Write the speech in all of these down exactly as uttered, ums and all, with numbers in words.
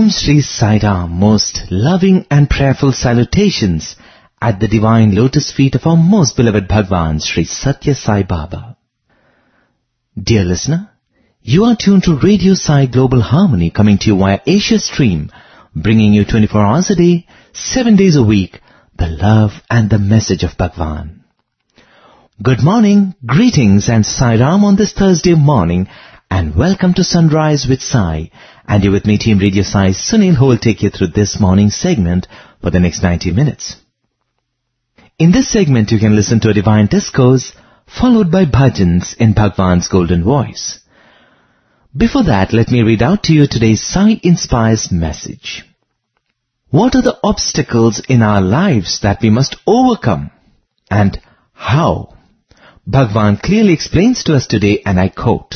Om Shri Sai Ram, most loving and prayerful salutations at the divine lotus feet of our most beloved Bhagwan, Shri Satya Sai Baba. Dear listener, you are tuned to Radio Sai Global Harmony, coming to you via Asia Stream, bringing you twenty-four hours a day, seven days a week, the love and the message of Bhagwan. Good morning, greetings and Sai Ram on this Thursday morning, and welcome to Sunrise with Sai. And you're with me, Team Radio Sai, Sunil, who will take you through this morning's segment for the next ninety minutes. In this segment, you can listen to a divine discourse, followed by bhajans in Bhagwan's golden voice. Before that, let me read out to you today's Sai Inspires message. What are the obstacles in our lives that we must overcome? And how? Bhagwan clearly explains to us today, and I quote,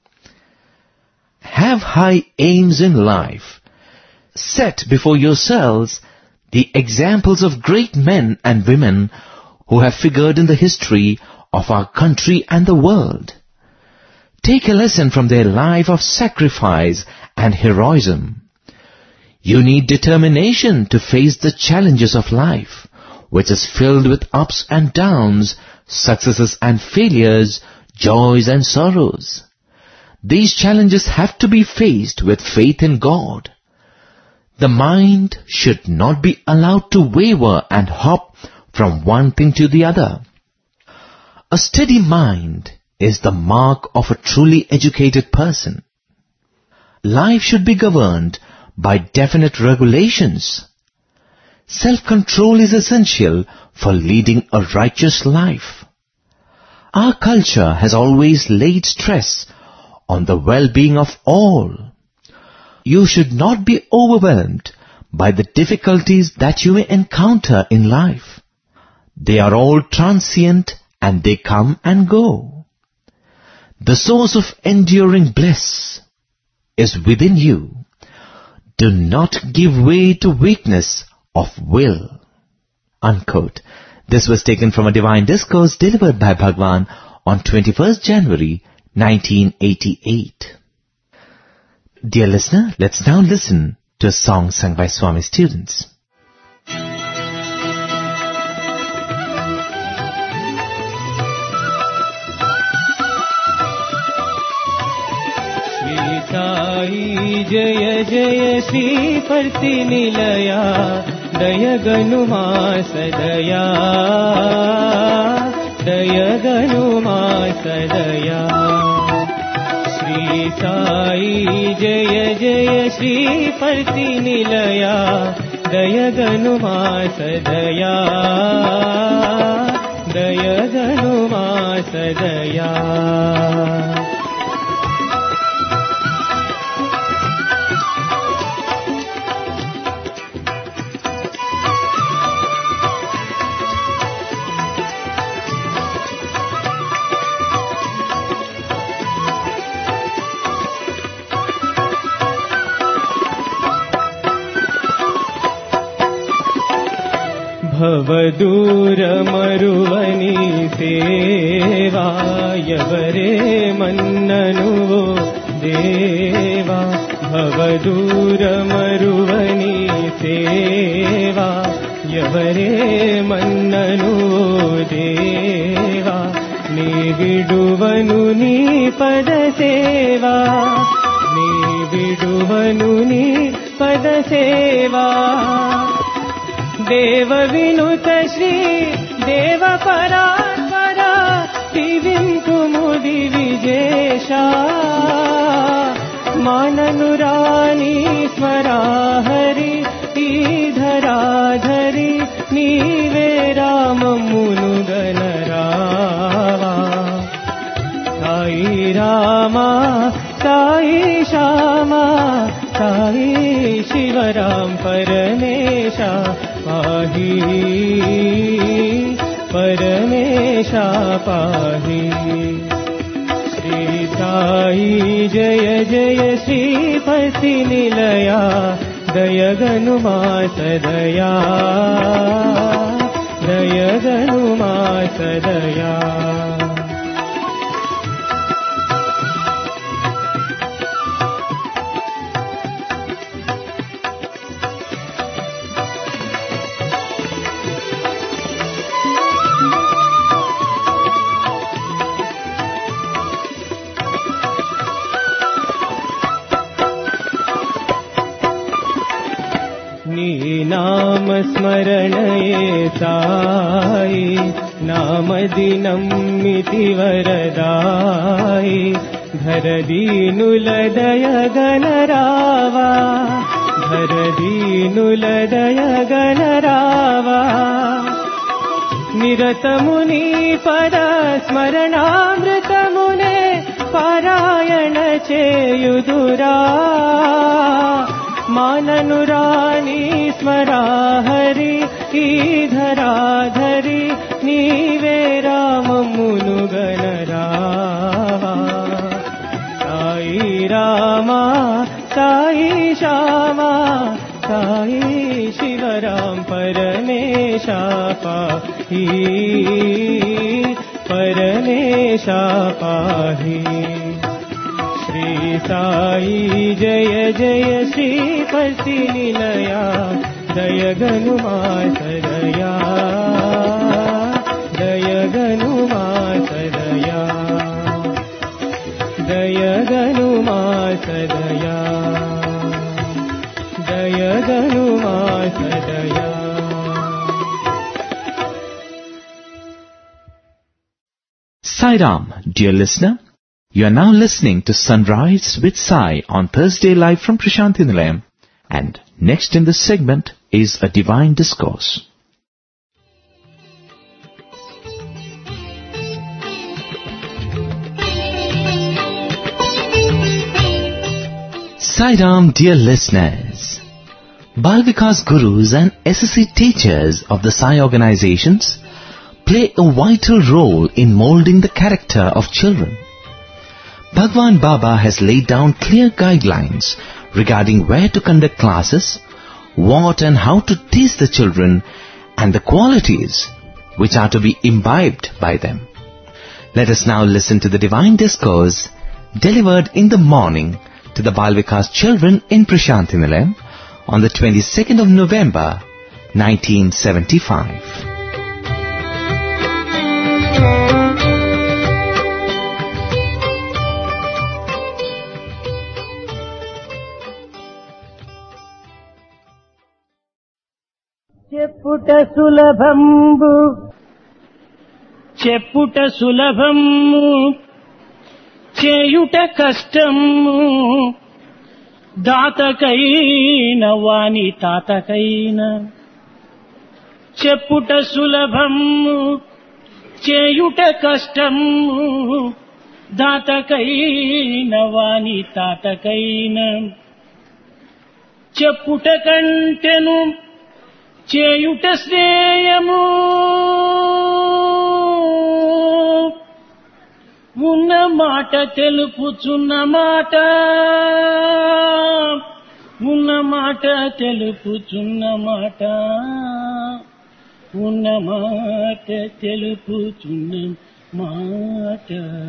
"Have high aims in life. Set before yourselves the examples of great men and women who have figured in the history of our country and the world. Take a lesson from their life of sacrifice and heroism. You need determination to face the challenges of life, which is filled with ups and downs, successes and failures, joys and sorrows. These challenges have to be faced with faith in God. The mind should not be allowed to waver and hop from one thing to the other. A steady mind is the mark of a truly educated person. Life should be governed by definite regulations. Self-control is essential for leading a righteous life. Our culture has always laid stress on the well-being of all. You should not be overwhelmed by the difficulties that you may encounter in life. They are all transient and they come and go. The source of enduring bliss is within you. Do not give way to weakness of will." Unquote. This was taken from a divine discourse delivered by Bhagwan on twenty-first January nineteen eighty-eight. Dear listener, let's now listen to a song sung by Swami students. Shri Sai Jaya Jaya Shri Parti Nilaya Daya Ganuma Sadaya Daya Ganuma Sadaya Shri Sai Jaya Jaya Shri Parti Nilaya Daya Ganuma Sadaya Daya Ganuma Sadaya. ಭವದೂರ ಮರುವನಿ ಸೇವಾ ಯವರೇ ಮನ್ನನುವೋ ದೇವಾ ಭವದೂರ ಮರುವನಿ ಸೇವಾ ಯವರೇ ಮನ್ನನುವೋ ದೇವಾ ನೀ ಬಿಡುವನು ನೀ ಪದ ಸೇವಾ ನೀ ಬಿಡುವನು ನೀ ಪದ ಸೇವಾ ದೇವ ವಿನುತ ಶ್ರೀ ದೇವ ಪರಾತ್ಪರ ದಿವಿಂ ಕುಮುದಿ ವಿಜೇಶ ಮಾನನುರಾನಿ ಸ್ಮರಾ ಹರಿ ಧರಾಧರಿ ನೀವೇ ರಾಮ ಮುನುಗನ ರಾವ ಸಾಯಿ ರಾಮ ಸಾಯಿ ಶ್ಯಾಮ ಸಾಯಿ ಶಿವರಾಮ ಪರಮೇಶ पाहि परमेशा पाहि श्री साई जय जय श्रीपति निलया दय गनुमा सदया दय गनुमा सदया। नाम स्मरणये साई नामदिनमिति वरदाई धर दीनुलदय गणरावा धर दीनुलदय गणरावा निरतमुनि पद स्मरणामृतमुने पारायण चेयुदुरा माननुरानी स्मरा हरि ई धराधरि नीवे राममुनु गणरावा साई रामा साई श्यामा साई शिवराम परमेशा पाहि परमेशा पाहि श्री साई जय जय श्रीपति निलया दय गनुमा सदया दय गनुमा सदया दय गनुमा सदया दय गनुमा सदया. Sai Ram, dear listener, you are now listening to Sunrise with Sai on Thursday live from Prashanthi Nilayam, and next in this segment is a divine discourse. Sai Ram, dear listeners, Bal Vikas Gurus and S S C teachers of the Sai organizations play a vital role in molding the character of children. Bhagwan Baba has laid down clear guidelines regarding where to conduct classes, what and how to teach the children, and the qualities which are to be imbibed by them. Let us now listen to the divine discourse delivered in the morning to the Bal Vikas children in Prashanthi Nilayam on the twenty-second of November, nineteen seventy-five. చెప్పుట సులభంబు చెప్పుట సులభము చేయుట కష్టము దాతకైన వాని తాతకైన చెప్పుట సులభము చేయుట కష్టము దాతకైన వాని తాతకైన చెప్పుట కంటెను చేయుట శ్రేయము ఉన్న మాట తెలుపుచున్న మాట ఉన్న మాట తెలుపుచున్న మాట ఉన్న మాట తెలుపుచున్న మాట.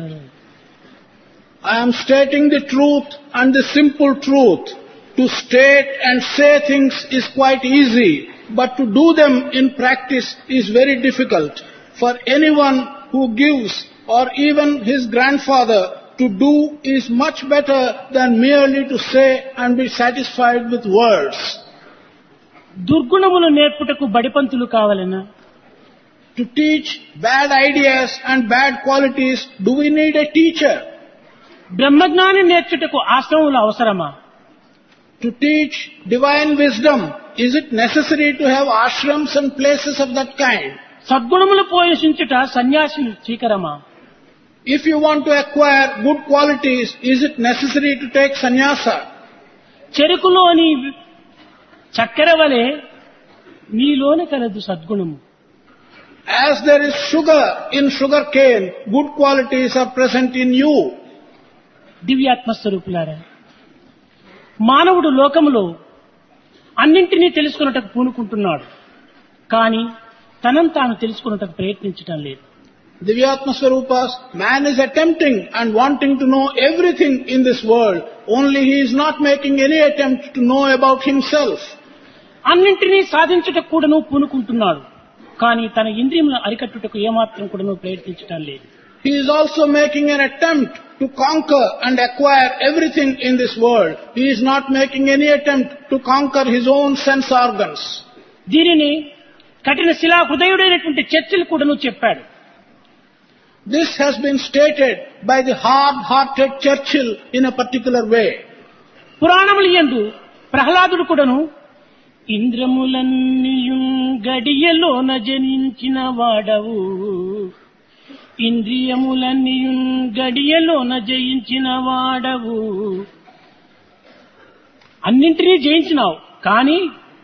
I am stating the truth and the simple truth. To state and say things is quite easy, but to do them in practice is very difficult. For anyone who gives, or even his grandfather, to do is much better than merely to say and be satisfied with words. దుర్గుణములు నేర్పుటకు Badipantulu కావాలనా? To teach bad ideas and bad qualities, do we need a teacher? బ్రహ్మజ్ఞాని నేర్చుటకు ఆశ్రమములు అవసరమా? To teach divine wisdom, is it necessary to have ashrams and places of that kind? సద్గుణములు పోషించుట సన్యాసి స్వీకరమా? If you want to acquire good qualities, is it necessary to take sannyasa? చెరుకులోని చక్కెర వలె నీలోని కలదు సద్గుణము. As there is sugar in sugar cane, good qualities are present in you. దివ్యాత్మస్వరూపులారా, మానవుడు లోకములో అన్నింటినీ తెలుసుకున్నటకు పూనుకుంటున్నాడు, కానీ తనను తాను తెలుసుకున్నటకు ప్రయత్నించటం లేదు. Divyatma Swarupas, man is attempting and wanting to know everything in this world, only he is not making any attempt to know about himself. అన్నింటినీ సాధించుటకు కూడాను పూనుకుంటున్నాడు, కానీ తన ఇంద్రియములను అరికట్టుటకు ఏమాత్రం కూడాను ప్రయత్నించటం లేదు. he is also making an attempt to conquer and acquire everything in this world. He is not making any attempt to conquer his own sense organs. దీనిని కఠిన శిలా హృదయుడైనటువంటి చర్చిలు కూడాను చెప్పాడు. This has been stated by the hard-hearted Churchill in a particular way. పురాణముల యందు ప్రహ్లాదుడు కూడాను ఇంద్రములన్నీయుం గడియలోన జనించిన వాడవు, ఇంద్రియములన్నీయుం గడియలోన జయించిన వాడవు, అన్నింటినీ జయించినావు కానీ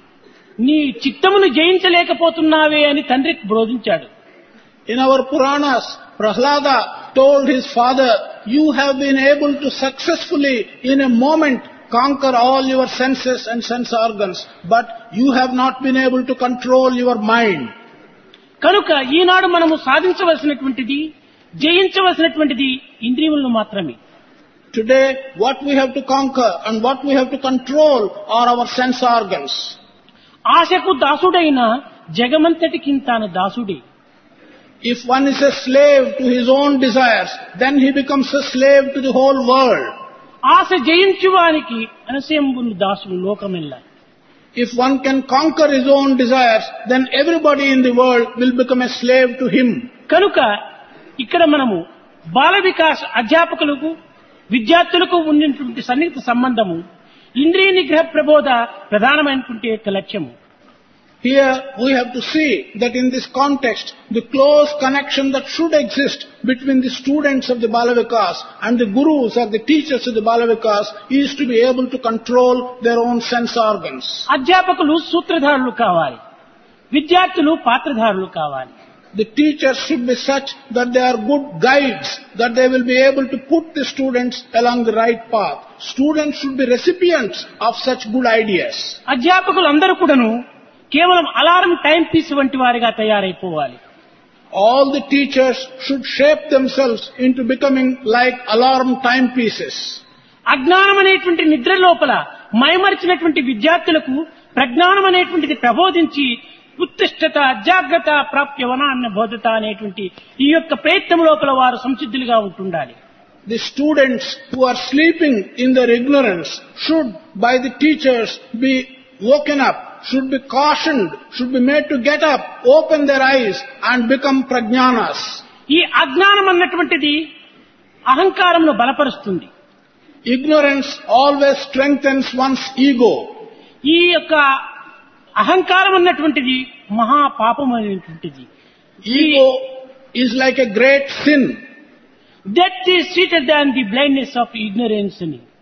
నీ చిత్తమును జయించలేకపోతున్నావే అని తండ్రికి బోధించాడు. In our Puranas, Prahlada told his father, you have been able to successfully in a moment conquer all your senses and sense organs, but you have not been able to control your mind. కనుక ఈనాడు మనము సాధించవలసినటువంటిది, జయించవలసినటువంటిది ఇంద్రియములను మాత్రమే. Today, what we have to conquer and what we have to control are our sense organs. ఆశకు దాసుడైన జగమంతటికి తాను దాసుడే. If one is a slave to his own desires, then he becomes a slave to the whole world. ఆశ జయించువానికి అనసేంబును దాసుడు లోకమెల్ల. If one can conquer his own desires, then everybody in the world will become a slave to him. కనుక ఇక్కడ మనము బాల వికాస అధ్యాపకులకు విద్యార్థులకు ఉన్నటువంటి సన్నిహిత సంబంధము ఇంద్రియ నిగ్రహ ప్రబోధ ప్రధానమైనటువంటి యొక్క లక్ష్యము. Here we have to see that in this context, the close connection that should exist between the students of the Balavikas and the gurus or the teachers of the Balavikas is to be able to control their own sense organs. అధ్యాపకులు సూత్రధారులు కావాలి, విద్యార్థులు పాత్రధారులు కావాలి. The teachers should be such that they are good guides, that they will be able to put the students along the right path. Students should be recipients of such good ideas. అధ్యాపకులు అందరూ కూడాను కేవలం alarm time piece వంటి వారిగా తయారైపోవాలి. All the teachers should shape themselves into becoming like alarm timepieces. అజ్ఞానం అనేటువంటి నిద్ర లోపల మైమరిచినటువంటి విద్యార్థులకు ప్రజ్ఞానం అనేటువంటిది ప్రబోధించి ఉత్తిష్టత జాగ్రత్త ప్రాప్యవన అన్న బోధత అనేటువంటి ఈ యొక్క ప్రయత్నం లోపల వారు సంసిద్ధులుగా ఉంటుండాలి. The students who are sleeping in their ignorance should by the teachers be woken up, should be cautioned, should be made to get up, open their eyes and become prajnanas. ఈ అజ్ఞానం అన్నటువంటిది అహంకారమును బలపరుస్తుంది. Ignorance always strengthens one's ego. ఈ యొక్క అహంకారం అన్నటువంటిది మహా పాపమైనటువంటిది. Ego is like a great sin. Death is sweeter than the blindness of ignorance.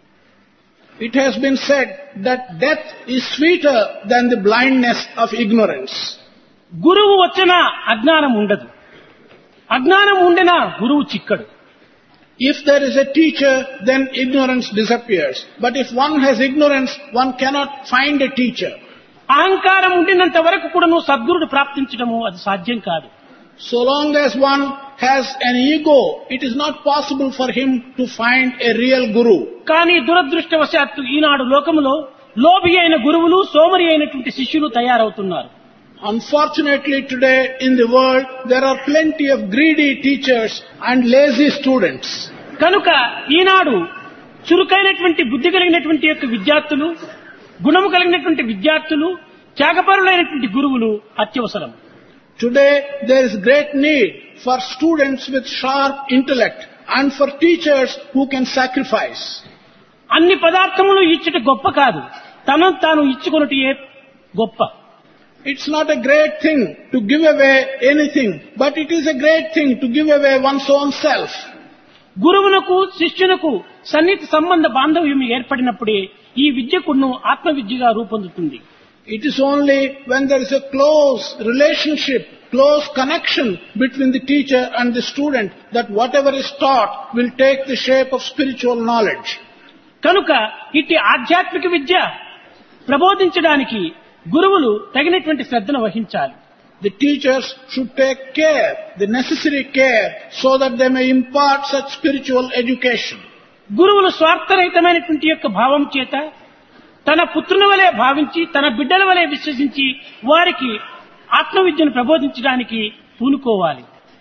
It has been said that death is sweeter than the blindness of ignorance. గురువు వచ్చిన అజ్ఞానం ఉండదు, అజ్ఞానం ఉండినా గురువు చిక్కడు. If there is a teacher, then ignorance disappears. But if one has ignorance, one cannot find a teacher. అహంకారం ఉండినంత వరకు కూడా నువ్వు సద్గురుడు ప్రాప్తించడము అది సాధ్యం కాదు. So long as one has an ego, it is not possible for him to find a real guru. కానీ దురదృష్టవశాత్తు ఈనాడు లోకములో లోభి అయిన గురువులు, సోమరి అయినటువంటి శిష్యులు తయారవుతున్నారు. Unfortunately today in the world, there are plenty of greedy teachers and lazy students. కనుక ఈనాడు చురుకైనటువంటి బుద్ధి కలిగినటువంటి యొక్క విద్యార్థులు, గుణము కలిగినటువంటి విద్యార్థులు, త్యాగపరులైనటువంటి గురువులు అత్యవసరం. Today there is great need for students with sharp intellect and for teachers who can sacrifice. అన్ని పదార్థములు ఇచ్చుట గొప్ప కాదు, తనను తాను ఇచ్చుకొనుటయే గొప్ప. It's not a great thing to give away anything, but it is a great thing to give away one's own self. గురువునకు శిష్యునకు సన్నిహిత సంబంధ బాంధవ్యం ఏర్పడినప్పుడే ఈ విద్యకును ఆత్మ విద్యగా రూపొందుతుంది. It is only when there is a close relationship, close connection between the teacher and the student that whatever is taught will take the shape of spiritual knowledge. కనుక ఇట్టి ఆధ్యాత్మిక విద్య ప్రబోధించడానికి గురువులు తగినటువంటి శ్రద్ధను వహించాలి. The teachers should take care, the necessary care, so that they may impart such spiritual education. గురువులు స్వార్థరహితమైనటువంటి యొక్క భావం చేత తన పుత్రుని వలె భావించి, తన బిడ్డల వలె విశ్వసించి వారికి ఆత్మ విద్యను ప్రబోధించడానికి పూనుకోవాలి.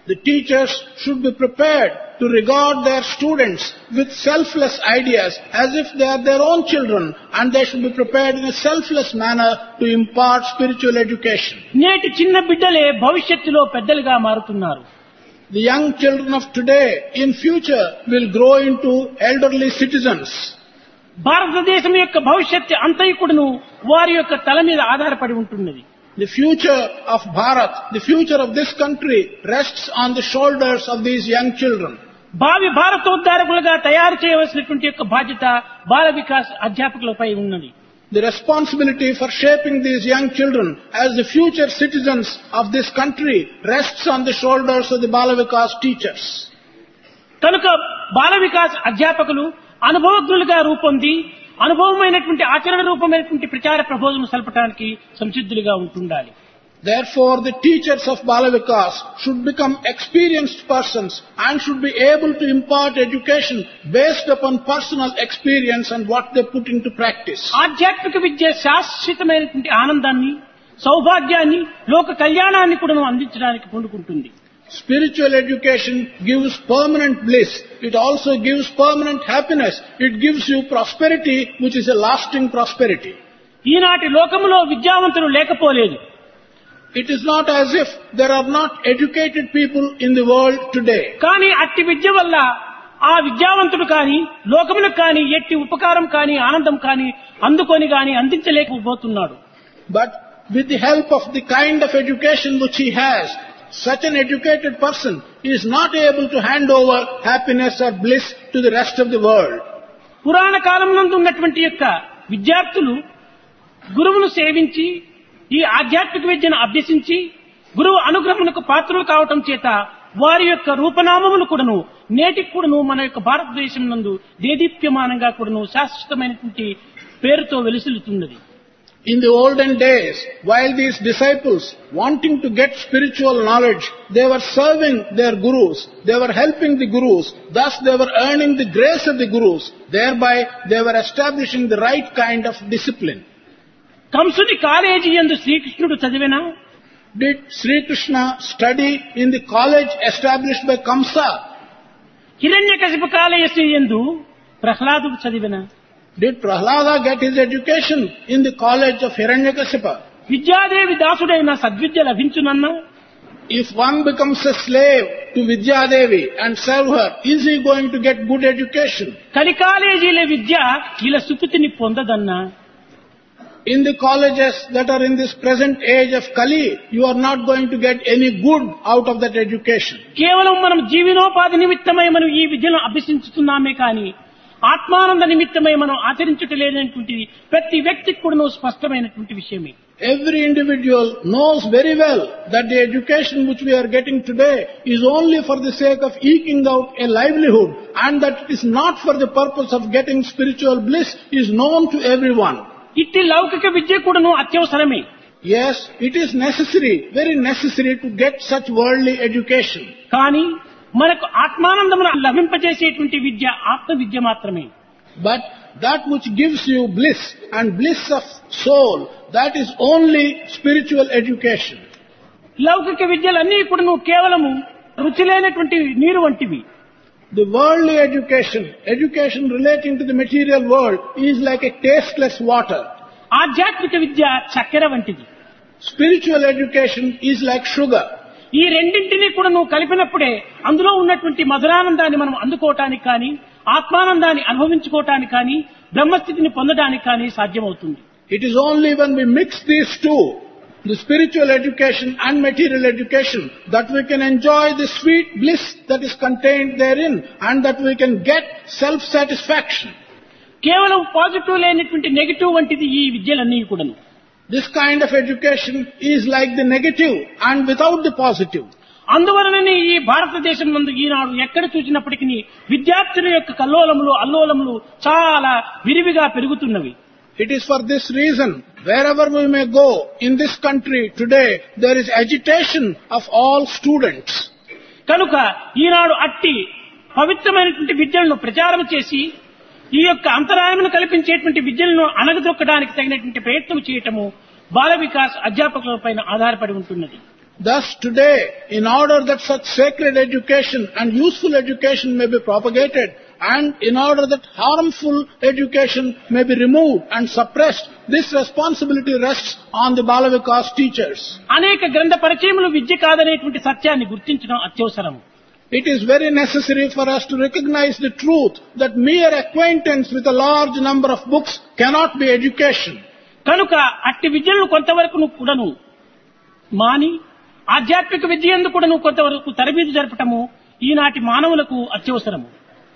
The teachers should be prepared to regard their students with selfless ideas as if they are their own children, and they should be prepared in a selfless manner to impart spiritual education. నేటి చిన్న బిడ్డలే భవిష్యత్తులో పెద్దలుగా మారుతున్నారు. The young children of today in future will grow into elderly citizens. భారతదేశం యొక్క భవిష్యత్తు అంతైకుడును వారి యొక్క తల మీద ఆధారపడి ఉంటున్నది. The future of Bharat, the future of this country rests on the shoulders of these young children. భావి భారతోద్ధారకులుగా తయారు చేయవలసినటువంటి యొక్క బాధ్యత బాల వికాస్ అధ్యాపకులపై ఉన్నది. The responsibility for shaping these young children as the future citizens of this country rests on the shoulders of the Bala Vikas teachers. కనుక బాల వికాస్ అధ్యాపకులు అనుభవజ్ఞులుగా రూపొంది అనుభవమైనటువంటి ఆచరణ రూపమైనటువంటి ప్రచార ప్రబోధనలు సల్పడానికి సంసిద్ధులుగా ఉంటుండాలి. Therefore, the teachers of Bala Vikas should become experienced persons and should be able to impart education based upon personal experience and what they put into practice. ఆధ్యాత్మిక విద్య శాశ్వతమైనటువంటి ఆనందాన్ని, సౌభాగ్యాన్ని, లోక కళ్యాణాన్ని కూడా అందించడానికి పూనుకుంటుంది. Spiritual education gives permanent bliss. It also gives permanent happiness. It gives you prosperity, which is a lasting prosperity. ఈనాటి లోకములో విద్యావంతులు లేకపోలేదు. It is not as if there are not educated people in the world today. కానీ అట్టి విద్య వల్ల ఆ విద్యావంతుడు కానీ లోకములకు కానీ ఎట్టి ఉపకారం కానీ ఆనందం కానీ అందుకొని కానీ అందించలేకపోతున్నాడు. But with the help of the kind of education which he has, such an educated person is not able to hand over happiness or bliss to the rest of the world. పురాణ కాలం నందు ఉన్నటువంటి యొక్క విద్యార్థులు గురువును సేవించి ఈ ఆధ్యాత్మిక విద్యను అభ్యసించి గురువు అనుగ్రహమునకు పాత్రలు కావటం చేత వారి యొక్క రూపనామములు కూడాను నేటికి కూడాను మన యొక్క భారతదేశం నందు దేదీప్యమానంగా కూడాను శాశ్వతమైనటువంటి పేరుతో వెలుసిల్లుతున్నది. In the olden days, while these disciples, wanting to get spiritual knowledge, they were serving their gurus, they were helping the gurus, thus they were earning the grace of the gurus, thereby they were establishing the right kind of discipline. కంసుని college యందు శ్రీకృష్ణుడు చదివినా? Did Sri Krishna study in the college established by Kamsa? హిరణ్యకశిపు college యందు ప్రహ్లాదుడు చదివినా? Did Prahlada get his education in the college of Hiranyakasipa? Vidyadevi దాసుడైన సద్విద్య లభించునన్నా? If one becomes a slave to Vidyadevi and serve her, is he going to get good education? కలి కాలేజీల విద్య ఇలా సుకృతిని పొందదన్నా? In the colleges that are in this present age of Kali, you are not going to get any good out of that education. కేవలం మనం జీవనోపాధి నిమిత్తమై మనం ఈ విద్యను అభ్యసించుతున్నామే కానీ ఆత్మానంద నిమిత్తమై మనం ఆచరించటలేనటువంటి ప్రతి వ్యక్తికి కూడా స్పష్టమైనటువంటి విషయమే. Every individual knows very well that the education which we are getting today is only for the sake of eking out a livelihood, and that it is not for the purpose of getting spiritual bliss is known to everyone. ఇట్టి లౌకిక విద్య కూడాను అత్యవసరమే. Yes, it is necessary, very necessary to get such worldly education. కానీ మనకు ఆత్మానందమును లభింపజేసేటువంటి విద్య ఆత్మ విద్య మాత్రమే. But that which gives you bliss and bliss of soul, that is only spiritual education. లౌకిక విద్యలన్నీ కూడాను కేవలము రుచి లేనటువంటి నీరు వంటివి. The worldly education, education relating to the material world, is like a tasteless water. ఆధ్యాత్మిక విద్య చక్కెర వంటిది. Spiritual education is like sugar. ఈ రెండింటినీ కూడా నువ్వు కలిపినప్పుడే అందులో ఉన్నటువంటి మధురానందాన్ని మనం అందుకోవటానికి కానీ ఆత్మానందాన్ని అనుభవించుకోవటానికి కానీ బ్రహ్మస్థితిని పొందడానికి కానీ సాధ్యమవుతుంది. It is only when we mix these two, the spiritual education and material education, that we can enjoy the sweet bliss that is contained therein, and that we can get self-satisfaction. కేవలం positive లేనటువంటి negative వంటిది ఈ విద్యలన్నీ కూడాను. This kind of education is like the negative and without the positive. అందువలననే ఈ భారతదేశం నందు ఈనాడు ఎక్కడ చూసినప్పటికీ విద్యార్థుల యొక్క కల్లోలములు అల్లోలములు చాలా విరివిగా పెరుగుతున్నవి. It is for this reason, wherever we may go in this country today, there is agitation of all students. కనుక ఈనాడు అట్టి పవిత్రమైనటువంటి విద్యలను ప్రచారం చేసి ఈ యొక్క అంతరాయమును కల్పించేటువంటి విద్యలను అణగదొక్కడానికి తగినటువంటి ప్రయత్నం చేయటము బాల వికాస్ అధ్యాపకులపైన ఆధారపడి ఉంటున్నది. Thus today, in order that such sacred education and useful education may be propagated, and in order that harmful education may be removed and suppressed, this responsibility rests on the Bala Vikas teachers. అనేక గ్రంథ పరిచయములు విద్య కాదనేటువంటి సత్యాన్ని గుర్తించడం అత్యవసరం. It is very necessary for us to recognize the truth that mere acquaintance with a large number of books cannot be education. కనుక అట్టి విద్యలను కొంతవరకు కూడాను మాని ఆధ్యాత్మిక విద్య యందు కూడాను కొంతవరకు తరబీదు జరపటము ఈనాటి మానవులకు అత్యవసరము.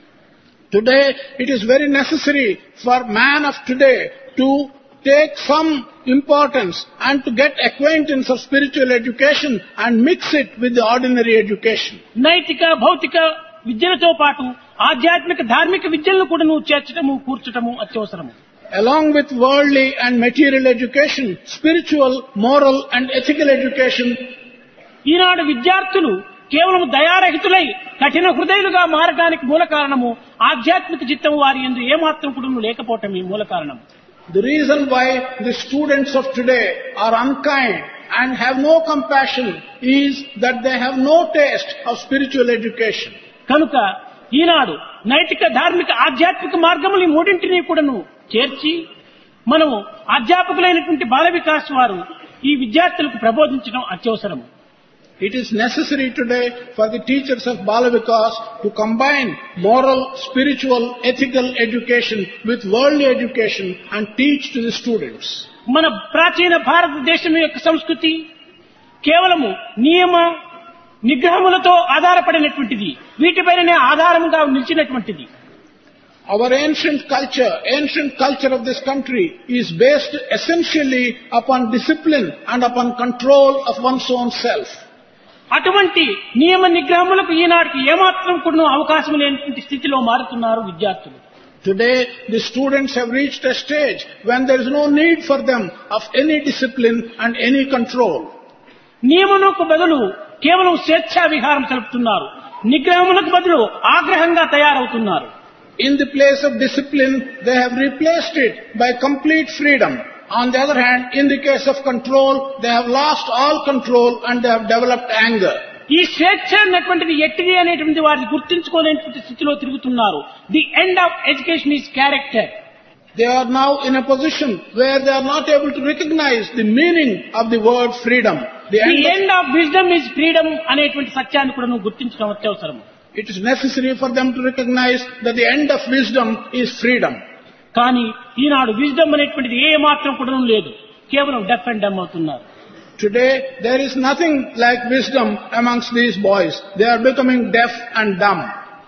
Today it is very necessary for man of today to take some importance and to get acquaintance of spiritual education and mix it with the ordinary education. నైతిక భౌతిక విద్యలతో పాటు ఆధ్యాత్మిక ధార్మిక విద్యలను కూడాను చేర్చటము కూర్చటము అత్యవసరము. Along with worldly and material education, spiritual, moral and ethical education. ఈనాడు విద్యార్థులు కేవలం దయారహితులై కఠిన హృదయులుగా మారడానికి మూల కారణము ఆధ్యాత్మిక చిత్తము వారి యందు ఏమాత్రం కూడా లేకపోవటమే మూల కారణం. The reason why the students of today are unkind and have no compassion is that they have no taste of spiritual education. కనుక ఈనాడు నైతిక ధార్మిక ఆధ్యాత్మిక మార్గములు మూడింటిని కూడాను చేర్చి మనము అధ్యాపకులైనటువంటి బాల వికాస్ వారు ఈ విద్యార్థులకు ప్రబోధించడం అత్యవసరము. It is necessary today for the teachers of Bala Vikas to combine moral, spiritual, ethical education with worldly education and teach to the students. మన ప్రాచీన భారతదేశం యొక్క సంస్కృతి కేవలము నియమ నిగ్రహములతో ఆధారపడినటువంటిది, వీటిపైనే ఆధారంగా నిలిచినటువంటిది. Our ancient culture, ancient culture of this country is based essentially upon discipline and upon control of one's own self. అటువంటి నియమ నిగ్రహములకు ఈనాటికి ఏమాత్రం కూడా అవకాశం లేనటువంటి స్థితిలో మారుతున్నారు విద్యార్థులు. Today the students have reached a stage when there is no need for them of any discipline and any control. నియమములకు బదులు కేవలం స్వేచ్ఛా విహారం తెలుపుతున్నారు, నిగ్రహములకు బదులు ఆగ్రహంగా తయారవుతున్నారు. In the place of discipline, they have replaced it by complete freedom. On the other hand, in the case of control, they have lost all control and they have developed anger. ఈ స్వేచ్ఛ అన్నటువంటిది ఎట్టిది అనేటువంటి వారిని గుర్తించుకోలేనటువంటి స్థితిలో తిరుగుతున్నారు. The end of education is character. They are now in a position where they are not able to recognize the meaning of the word freedom. The end of wisdom is freedom అనేటువంటి సత్యాన్ని కూడా నువ్వు గుర్తించడం అత్యవసరం. It is necessary for them to recognize that the end of wisdom is freedom. కానీ ఈనాడు wisdom అనేటువంటిది ఏ మాత్రం కూడా లేదు, కేవలం డెఫ్ అండ్ డమ్ అవుతున్నారు. Today there is nothing like wisdom amongst these boys. They are becoming deaf and dumb.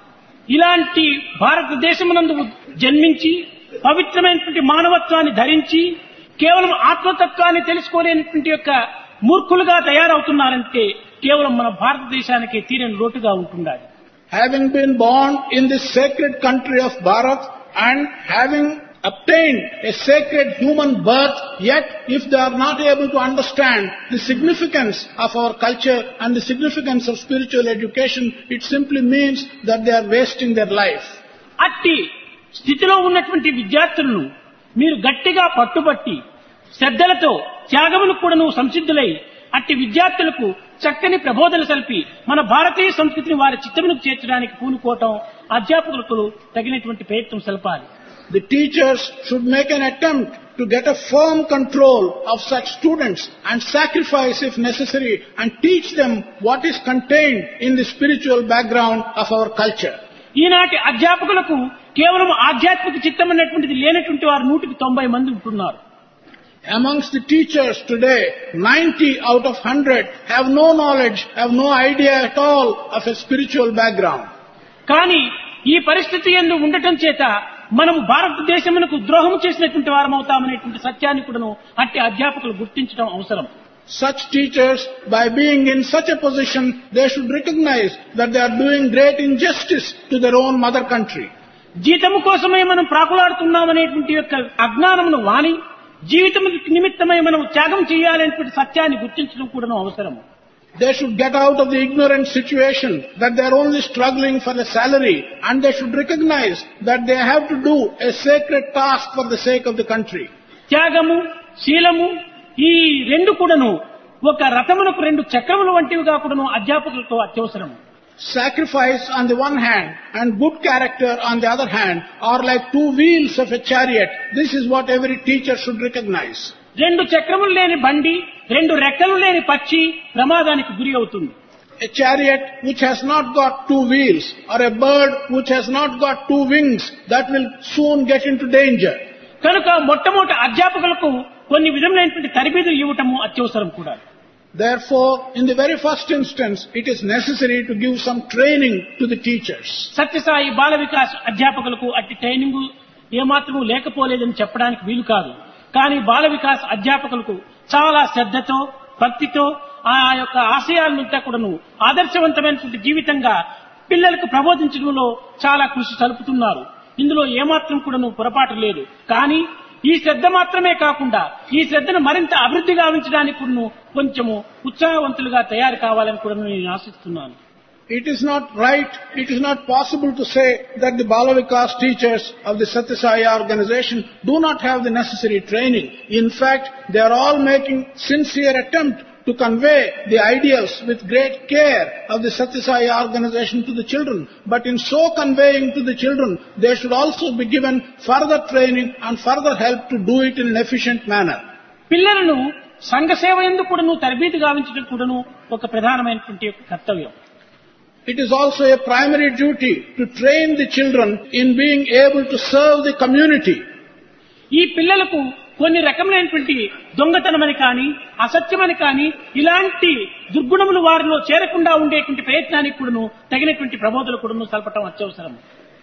ఇలాంటి భారతదేశమునందు జన్మించి పవిత్రమైనటువంటి మానవత్వాన్ని ధరించి కేవలం ఆత్మతత్వాన్ని తెలుసుకోలేనటువంటి యొక్క మూర్ఖులుగా తయారవుతున్నారంటే కేవలం మన భారతదేశానికి తీరని లోటుగా ఉంటున్నది. Having been born in this sacred country of Bharat and having obtained a sacred human birth, yet if they are not able to understand the significance of our culture and the significance of spiritual education, it simply means that they are wasting their life. అట్టి స్థితిలో ఉన్నటువంటి విద్యార్థులను మీరు గట్టిగా పట్టుబట్టి శ్రద్ధలతో త్యాగములకు కూడాను సంసిద్ధులై అట్టి విద్యార్థులకు చక్కని ప్రబోధన సల్పి మన భారతీయ సంస్కృతిని వారి చిత్తమునకు చేర్చడానికి పూనుకోవటం అధ్యాపకులకు తగినటువంటి ప్రయత్నం సల్పాలి. The teachers should make an attempt to get a firm control of such students and sacrifice if necessary and teach them what is contained in the spiritual background of our culture. ఈనాటి అధ్యాపకులకు కేవలం ఆధ్యాత్మిక చిత్తం అనేటువంటిది లేనటువంటి వారు నూటికి తొంభై మంది ఉంటున్నారు. Amongst the teachers today, ninety out of one hundred have no knowledge, have no idea at all of a spiritual background. కానీ ఈ పరిస్థితి యందు ఉండటం చేత మనము భారతదేశమునకు ద్రోహం చేసినటువంటి వారమవుతామనేటువంటి సత్యాన్ని కూడాను అట్టి అధ్యాపకులు గుర్తించడం అవసరం. Such teachers, by being in such a position, they should recognize that they are doing great injustice to their own mother country. జీతము కోసమే మనం ప్రాకులాడుతున్నామనేటువంటి యొక్క అజ్ఞానమును వాని జీవితం నిమిత్తమై మనం త్యాగం చేయాలనేటువంటి సత్యాన్ని గుర్తించడం కూడాను అవసరం. They should get out of the ignorant situation that they are only struggling for a salary, and they should recognize that they have to do a sacred task for the sake of the country. త్యాగము శీలము ఈ రెండు కూడాను ఒక రథమునకు రెండు చక్రములు వంటివిగా కూడాను అధ్యాపకులకు అత్యవసరం. Sacrifice on the one hand and good character on the other hand are like two wheels of a chariot. This is what every teacher should recognize. రెండు చక్రములు లేని బండి, రెండు రెక్కలు లేని పక్షి ప్రమాదానికి గురి అవుతుంది. A chariot which has not got two wheels or a bird which has not got two wings, that will soon get into danger. కనుక మొట్టమొదటి అధ్యాపకులకు కొన్ని విధములైనటువంటి తరబేదులు ఇవ్వటము అత్యవసరం కూడా. Therefore, in the very first instance, it is necessary to give some training to the teachers. Sathya Sai Bala Vikas అధ్యాపకులకు అట్టి ట్రైనింగ్ ఏమాత్రము లేకపోలేదని చెప్పడానికి వీలు కాదు. కానీ బాల వికాస్ అధ్యాపకులకు చాలా శ్రద్ధతో, భక్తితో ఆ యొక్క ఆశయాలంతా కూడాను ఆదర్శవంతమైనటువంటి జీవితంగా పిల్లలకు ప్రబోధించడంలో చాలా కృషి సలుపుతున్నారు. ఇందులో ఏమాత్రం కూడాను పొరపాటు లేదు. కానీ ఈ శ్రద్ధ మాత్రమే కాకుండా ఈ శ్రద్ధను మరింత అభివృద్ధి గావించడానికి కూడా కొంచెము ఉత్సాహవంతులుగా తయారు కావాలని కూడా నేను ఆశిస్తున్నాను. It is not right, it is not possible to say that the Bala Vikas teachers of the Satya Sai organization do not have the necessary training. In fact, they are all making sincere attempt to convey the ideals with great care of the Satya Sai organization to the children. But in so conveying to the children, they should also be given further training and further help to do it in an efficient manner. పిల్లలను సంఘ సేవ యందు కూడాను తరబేతి గావించడం కూడాను ఒక ప్రధానమైనటువంటి కర్తవ్యం. It is also a primary duty to train the children in being able to serve the community. ఈ పిల్లలకు కొన్ని రకమైనటువంటి దొంగతనమని కానీ, అసత్యమని కానీ, ఇలాంటి దుర్గుణములు వారిలో చేరకుండా ఉండేటువంటి ప్రయత్నానికి కూడాను తగినటువంటి ప్రబోధనలు కూడాను సల్పటం అత్యవసరం.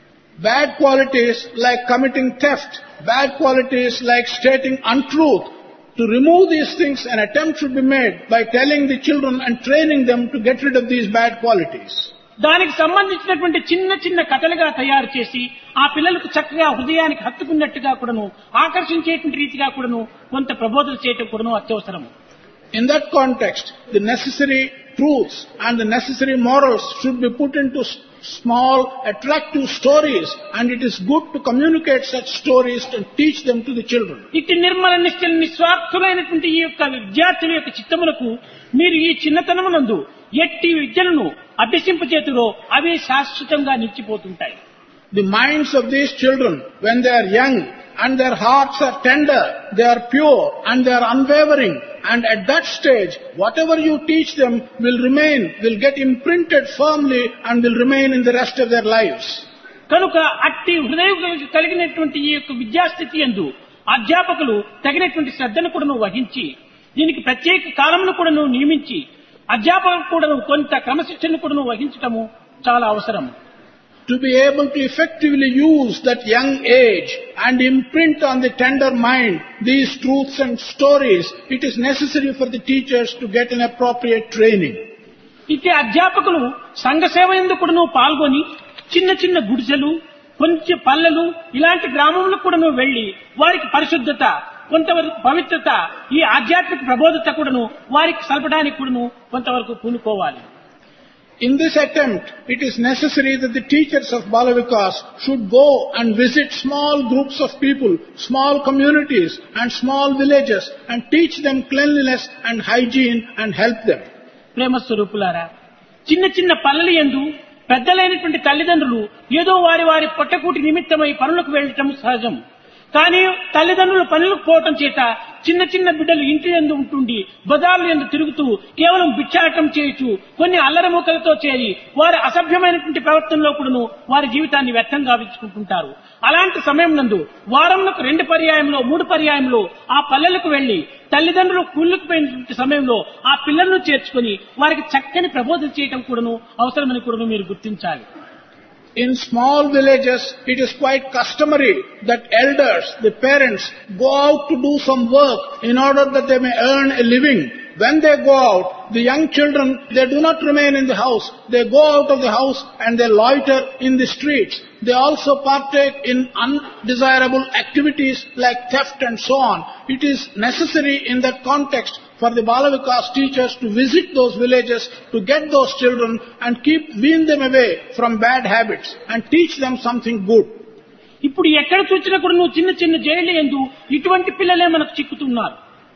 Bad qualities like committing theft, bad qualities like stating untruth, to remove these things, an attempt should be made by telling the children and training them to get rid of these bad qualities. దానికి సంబంధించినటువంటి చిన్న చిన్న కథలుగా తయారు చేసి ఆ పిల్లలకు చక్కగా హృదయానికి హత్తుకున్నట్టుగా కూడాను ఆకర్షించేటువంటి రీతిగా కూడాను కొంత ప్రబోధన చేయటం కూడాను అత్యవసరం. In that context, the necessary truths and the necessary morals should be put into small, attractive stories, and it is good to communicate such stories and teach them to the children. ఇట్టి నిర్మల నిశ్చల నిస్వార్థులైనటువంటి ఈ యొక్క విద్యార్థుల యొక్క చిత్తములకు మీరు ఈ చిన్నతనమునందు ఎట్టి విద్యలను అభ్యసింపచేతురో అవి శాశ్వతంగా నిలిచిపోతుంటాయి. The minds of these children, when they are young and their hearts are tender, they are pure and they are unwavering, and at that stage, whatever you teach them will remain, will get imprinted firmly and will remain in the rest of their lives. కనుక అట్టి హృదయం కలిగినటువంటి ఈ యొక్క విద్యాస్థితి యందు అధ్యాపకులు తగినటువంటి శ్రద్ధను కూడా వహించి దీనికి ప్రత్యేక కాలమును కూడా నియమించి అధ్యాపకులు కూడా కొంత క్రమశిక్షణను కూడా వహించటము చాలా అవసరం. To be able to effectively use that young age and imprint on the tender mind these truths and stories, it is necessary for the teachers to get an appropriate training. ఇట్టి అధ్యాపకులు సంఘ సేవ యందు కూడా పాల్గొని చిన్న చిన్న గుడిసెలు, కొంచెం పల్లెలు ఇలాంటి గ్రామంలో కూడా వెళ్లి వారికి పరిశుద్ధత, కొంతవరకు పవిత్రత, ఈ ఆధ్యాత్మిక ప్రబోధత కూడాను వారికి సల్పడానికి కూడాను కొంతవరకు పూనుకోవాలి. In this attempt, it is necessary that the teachers of Bala Vikas should go and visit small groups of people, small communities and small villages and teach them cleanliness and hygiene and help them. ప్రేమ స్వరూపులారా, చిన్న చిన్న పల్లెల యందు పెద్దలైనటువంటి తల్లిదండ్రులు ఏదో వారి వారి పొట్టకూటి నిమిత్తమై పనులకు వెళ్ళటం సహజం. కానీ తల్లిదండ్రులు పనులకు పోవటం చేత చిన్న చిన్న బిడ్డలు ఇంటి యందు ఉంటుండి బజార్ల యందు తిరుగుతూ కేవలం భిక్షాటం చేయొచ్చు కొన్ని అల్లరమూకలతో చేరి వారి అసభ్యమైనటువంటి ప్రవర్తనలో కూడాను వారి జీవితాన్ని వ్యర్థం గావించుకుంటుంటారు. అలాంటి సమయం నందు వారంలో రెండు పర్యాయంలో మూడు పర్యాయంలో ఆ పల్లెలకు వెళ్లి తల్లిదండ్రులు కూలికి పోయినటువంటి సమయంలో ఆ పిల్లలను చేర్చుకుని వారికి చక్కని ప్రబోధన చేయటం కూడాను అవసరమని కూడాను మీరు గుర్తించాలి. In small villages, it is quite customary that elders, the parents, go out to do some work in order that they may earn a living. When they go out, the young children, they do not remain in the house. They go out of the house and they loiter in the streets. They also partake in undesirable activities like theft and so on. It is necessary in that context for the Bala Vikas teachers to visit those villages, to get those children and keep wean them away from bad habits and teach them something good. ఇప్పుడు ఎక్కడ చూసినా కూడా నువ్వు చిన్న చిన్న jail యందు ఇటువంటి పిల్లలే మనకు చిక్కుతున్నారు.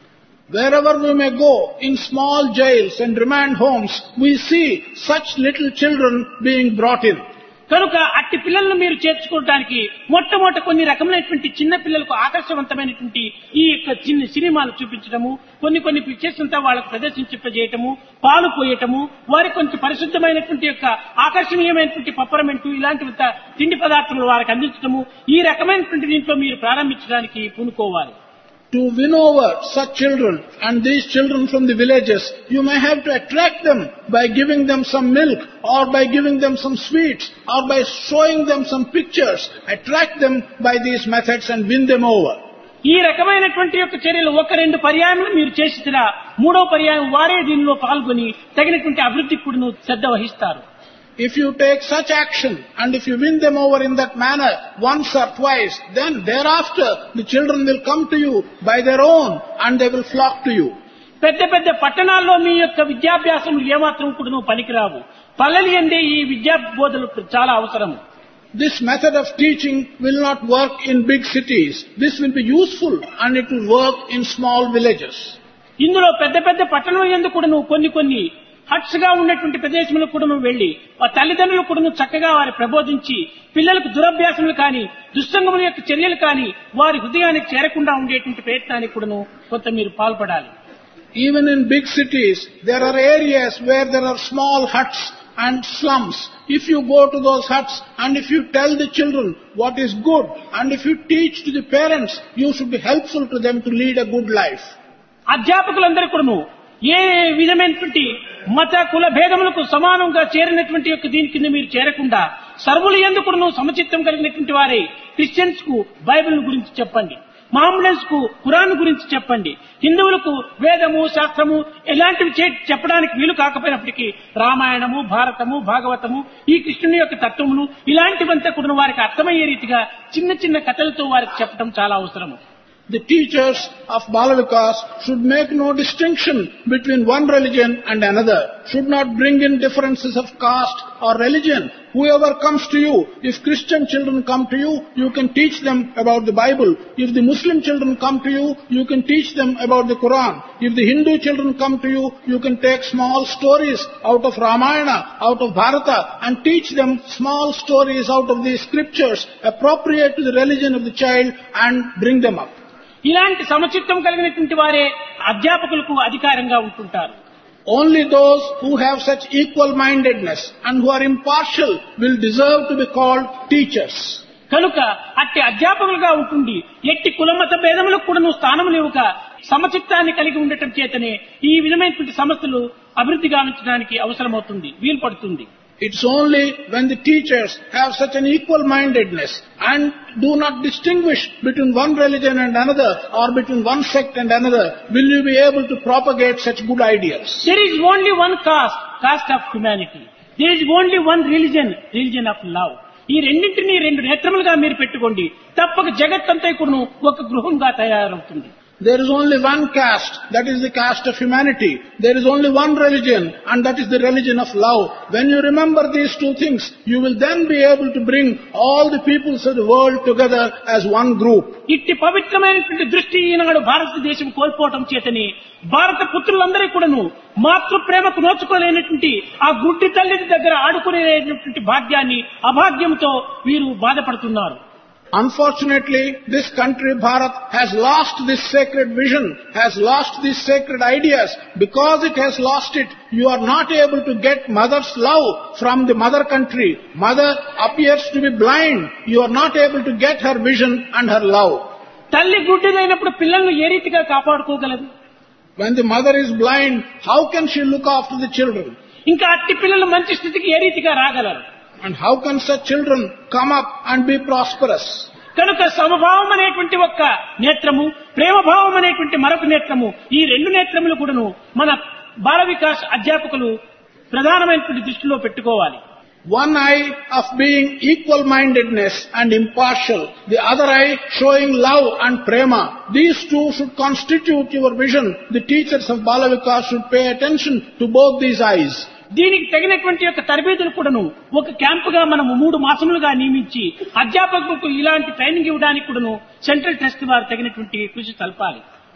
Wherever we may go, in small jails and remand homes, we see such little children being brought in. కనుక అట్టి పిల్లలను మీరు చేర్చుకోవడానికి మొట్టమొదట కొన్ని రకమైనటువంటి చిన్న పిల్లలకు ఆకర్షవంతమైనటువంటి ఈ యొక్క చిన్న సినిమాలు చూపించడము, కొన్ని కొన్ని పిక్చర్స్ అంతా వాళ్ళకు ప్రదర్శించజేయటము, పాలు పోయటము, వారికి కొంచెం పరిశుద్ధమైనటువంటి యొక్క ఆకర్షణీయమైనటువంటి పప్పరమెంటు ఇలాంటి తిండి పదార్థాలు వారికి అందించడము, ఈ రకమైనటువంటి దీంట్లో మీరు ప్రారంభించడానికి పూనుకోవాలి. To win over such children and these children from the villages, you may have to attract them by giving them some milk or by giving them some sweets or by showing them some pictures. Attract them by these methods and win them over. ఈ రకమైనటువంటి యొక్క చర్యలు ఒక రెండు పర్యాయములు మీరు చేసినా మూడో పర్యాయం వారే దీనిలో పాల్గొని తగినటువంటి అభివృద్ధికి కూడా శ్రద్ధ వహిస్తారు. If you take such action and if you win them over in that manner once or twice, then thereafter the children will come to you by their own and they will flock to you. పెద్ద పెద్ద పట్టణాల్లో మీ యొక్క విద్యాభ్యాసం ఏమాత్రం కూడా పనికిరావు. పల్లెలు అందే ఈ విద్యా బోధనలు చాలా అవసరము. This method of teaching will not work in big cities. This will be useful and it will work in small villages. ఇందులో పెద్ద పెద్ద పట్టణాల యందు కూడా కొన్ని కొన్ని హట్స్ గా ఉన్నటువంటి ప్రదేశములకు కూడా వెళ్లి ఆ తల్లిదండ్రులు కూడా చక్కగా వారి ప్రబోధించి పిల్లలకు దురభ్యాసములు కానీ దుస్సంగముల యొక్క చర్యలు కానీ వారి హృదయానికి చేరకుండా ఉండేటువంటి ప్రయత్నానికి కూడా కొంత మీరు పాల్పడాలి. Even in big cities, there are areas where there are small huts and slums. If you go to those huts and if you tell the children what is good and if you teach to the parents, you should be helpful to them to lead a good life. అధ్యాపకులందరూ కూడా ఏ విధమైనటువంటి మత కుల భేదములకు సమానంగా చేరినటువంటి యొక్క దీని కింద మీరు చేరకుండా సర్వుల యందు కూడా సమచిత్తం కలిగినటువంటి వారే క్రిస్టియన్స్ కు బైబిల్ గురించి చెప్పండి, మహమ్మదన్స్ కు ఖురాన్ గురించి చెప్పండి, హిందువులకు వేదము శాస్త్రము ఇలాంటివి చెప్పడానికి వీలు కాకపోయినప్పటికీ రామాయణము భారతము భాగవతము ఈ కృష్ణుని యొక్క తత్వమును ఇలాంటివంతా కూడా వారికి అర్థమయ్యే రీతిగా చిన్న చిన్న కథలతో వారికి చెప్పడం చాలా అవసరము. The teachers of Bala Vikas should make no distinction between one religion and another, should not bring in differences of caste or religion. Whoever comes to you, if Christian children come to you, you can teach them about the Bible. If the Muslim children come to you, you can teach them about the Quran. If the Hindu children come to you, you can take small stories out of Ramayana, out of Bharata, and teach them small stories out of the scriptures appropriate to the religion of the child and bring them up. ఇలాంటి సమచిత్తం కలిగినటువంటి వారే అధ్యాపకులకు అధికారంగా ఉంటుంటారు. Only those who have such equal-mindedness and who are impartial will deserve to be called teachers. కనుక అట్టి అధ్యాపకులుగా ఉంటుంది ఎట్టి కులమత భేదములకు కూడా స్థానం లేవుక సమచిత్తాన్ని కలిగి ఉండటం చేతనే ఈ విధమైనటువంటి సమస్యలు అభివృద్ధి గావించడానికి అవసరమవుతుంది, వీలు పడుతుంది. It's only when the teachers have such an equal-mindedness and do not distinguish between one religion and another or between one sect and another will you be able to propagate such good ideas. There is only one caste, caste of humanity. There is only one religion, religion of love. ఈ రెండింటినీ రెండు నేత్రములుగా మీరు పెట్టుకోండి, తప్పక జగత్తంతా కూడా ఒక గృహంగా తయారవుతుంది. There is only one caste, that is the caste of humanity. There is only one religion, and that is the religion of love. When you remember these two things, you will then be able to bring all the peoples of the world together as one group. ఇట్టి పవిత్రమైనటువంటి దృష్టి ఈనాడు భారతదేశం కోల్పోవటం చేతని భారత పుత్రులందరూ కూడాను మాతృ ప్రేమకు నోచుకోలేనటువంటి ఆ గుడ్డి తల్లి దగ్గర ఆడుకునేటువంటి భాగ్యాన్ని అభాగ్యంతో వీరు బాధపడుతున్నారు. Unfortunately, this country, Bharat, has lost this sacred vision, has lost these sacred ideas. Because it has lost it, you are not able to get mother's love from the mother country. Mother appears to be blind. You are not able to get her vision and her love. తల్లి గుడ్డిదైనప్పుడు పిల్లలను ఏ రీతిగా కాపాడుకోగలదు? When the mother is blind, how can she look after the children? ఇంకా అట్టి పిల్లలు మంచి స్థితికి ఏ రీతిగా రాగలరు? And how can such children come up and be prosperous? కనుక సమభావం అనేటువంటి ఒక్క నేత్రము, ప్రేమభావం అనేటువంటి మరొక నేత్రము, ఈ రెండు నేత్రములు కూడాను మన బాల వికాస్ అధ్యాపకులు ప్రధానమైనటువంటి దృష్టిలో పెట్టుకోవాలి. One eye of being equal-mindedness and impartial, the other eye showing love and prema. These two should constitute your vision. The teachers of Bala Vikas should pay attention to both these eyes. దీనికి తగినటువంటి యొక్క తరబేతులు కూడాను ఒక క్యాంపుగా మనము మూడు మాసములుగా నియమించి అధ్యాపకులకు ఇలాంటి ట్రైనింగ్ ఇవ్వడానికి కూడాను సెంట్రల్ ట్రస్ట్ వారు తగినటువంటి కృషి తలపాలి.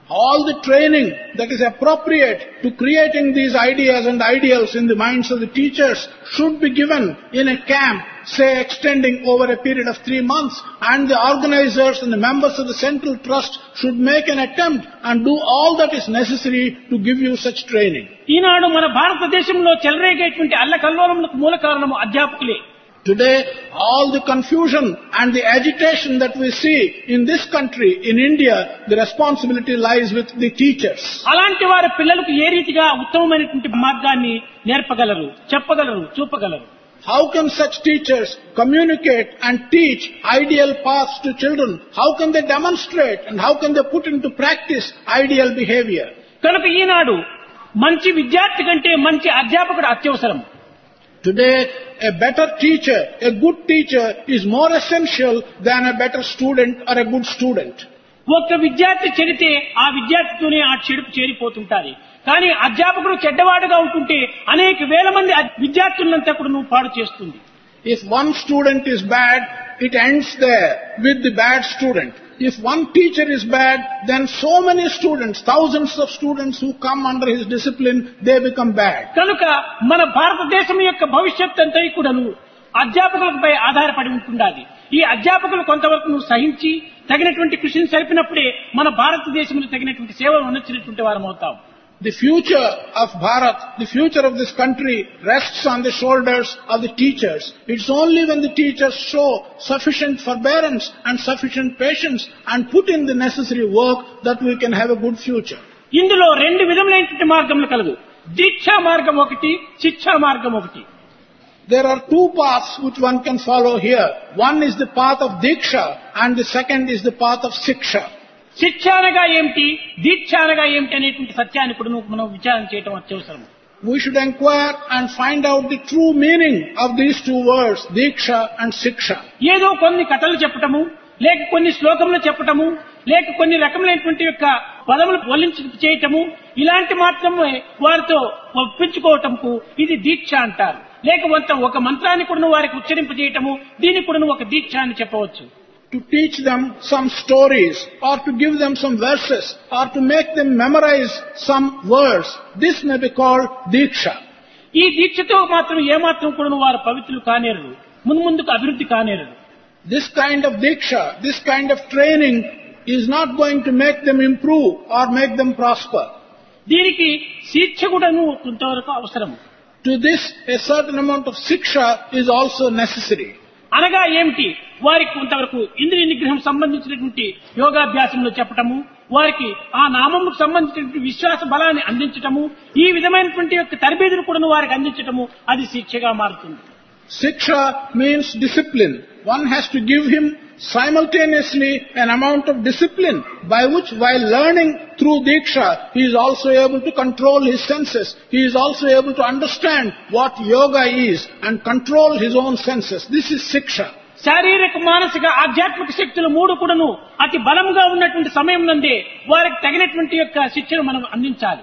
all the training that is appropriate to creating these ideas and ideals in the minds of the teachers should be given in a camp, say extending over a period of three months, and the organizers and the members of the central trust should make an attempt and do all that is necessary to give you such training. ఈనాడు మన భారతదేశంలో చెలరేగేటువంటి అల్లకల్లోలములకు మూల కారణము అధ్యాపకులే. Today, all the confusion and the agitation that we see in this country, in India, the responsibility lies with the teachers. అలాంటి వారి పిల్లలకు ఏ రీతిగా ఉత్తమమైనటువంటి మార్గాన్ని నేర్పగలరు, చెప్పగలరు, చూపగలరు? How can such teachers communicate and teach ideal paths to children? How can they demonstrate and how can they put into practice ideal behavior? కనుక ఈనాడు మంచి విద్యార్థి కంటే మంచి అధ్యాపకుడు అత్యవసరం. Today, a better teacher, a good teacher is more essential than a better student or a good student. ఒక్క విద్యార్థి చెడితే ఆ విద్యార్థితోనే ఆ చెడుపు చేరిపోతుంటారు. కానీ అధ్యాపకుడు చెడ్డవాడుగా ఉంటుంటే అనేక వేల మంది విద్యార్థులంతా కూడా నువ్వు పాడు చేస్తుంది. If one student is bad, it ends there with the bad student. If one teacher is bad, then so many students, thousands of students who come under his discipline, they become bad. కనుక మన భారతదేశం యొక్క భవిష్యత్తు అంతా కూడాను అధ్యాపకులపై ఆధారపడి ఉంటుండాలి. ఈ అధ్యాపకులు కొంతవరకు నువ్వు సహించి తగినటువంటి కృషిని సరిపినప్పుడే మన భారతదేశంలో తగినటువంటి సేవలు అందించినటువంటి వారం అవుతాం. The future of Bharat, the future of this country rests on the shoulders of the teachers. It's only when the teachers show sufficient forbearance and sufficient patience and put in the necessary work that we can have a good future. ఇందులో రెండు విధములైనటువంటి మార్గములు కలవు. దీక్షా మార్గం ఒకటి, శిక్షా మార్గం ఒకటి. There are two paths which one can follow here. One is the path of Diksha and the second is the path of Siksha. శిక్ష అనగా ఏమిటి, దీక్ష అనగా ఏమిటి అనేటువంటి సత్యాన్ని కూడా మనం విచారణ చేయడం అత్యవసరం. We should inquire and find out the true meaning of these two words, Diksha and Siksha. ఏదో కొన్ని కథలు చెప్పటము, లేక కొన్ని శ్లోకములు చెప్పటము, లేక కొన్ని రకములైనటువంటి యొక్క పదములు వల్లించి చేయటము, ఇలాంటి మాత్రమే వారితో ఒప్పించుకోవటంకు ఇది దీక్ష అంటారు. లేక ఒక మంత్రాన్ని కూడా వారికి ఉచ్చరింపజేయటము, దీన్ని కూడా ఒక దీక్ష అని చెప్పవచ్చు. To teach them some stories or to give them some verses or to make them memorize some words, this may be called Diksha. ఈ దీక్షతో మాత్రం ఏమాత్రం కూడా వారు పవిత్రులు కానేరు, మున్ముందుకు అభివృద్ధి కానేరు. This kind of Diksha, this kind of training is not going to make them improve or make them prosper. దీనికి శిక్ష కూడాను కొంతవరకు అవసరం. To this, a certain amount of Siksha is also necessary. అనగా ఏమిటి, వారికి కొంతవరకు ఇంద్రియ నిగ్రహం సంబంధించినటువంటి యోగాభ్యాసంలో చెప్పటము, వారికి ఆ నామముకు సంబంధించినటువంటి విశ్వాస బలాన్ని అందించటము, ఈ విధమైనటువంటి యొక్క తరబేదును కూడా వారికి అందించటము, అది శిక్షగా మారుతుంది. Siksha means discipline. One has to give him simultaneously an amount of discipline by which, while learning through Diksha, he is also able to control his senses. He is also able to understand what yoga is and control his own senses. This is Siksha. శారీరక, మానసిక, ఆధ్యాత్మిక శక్తులు మూడు కూడాను అతి బలముగా ఉన్నటువంటి సమయం నందే వారికి తగినటువంటి యొక్క శిక్షను మనం అందించాలి.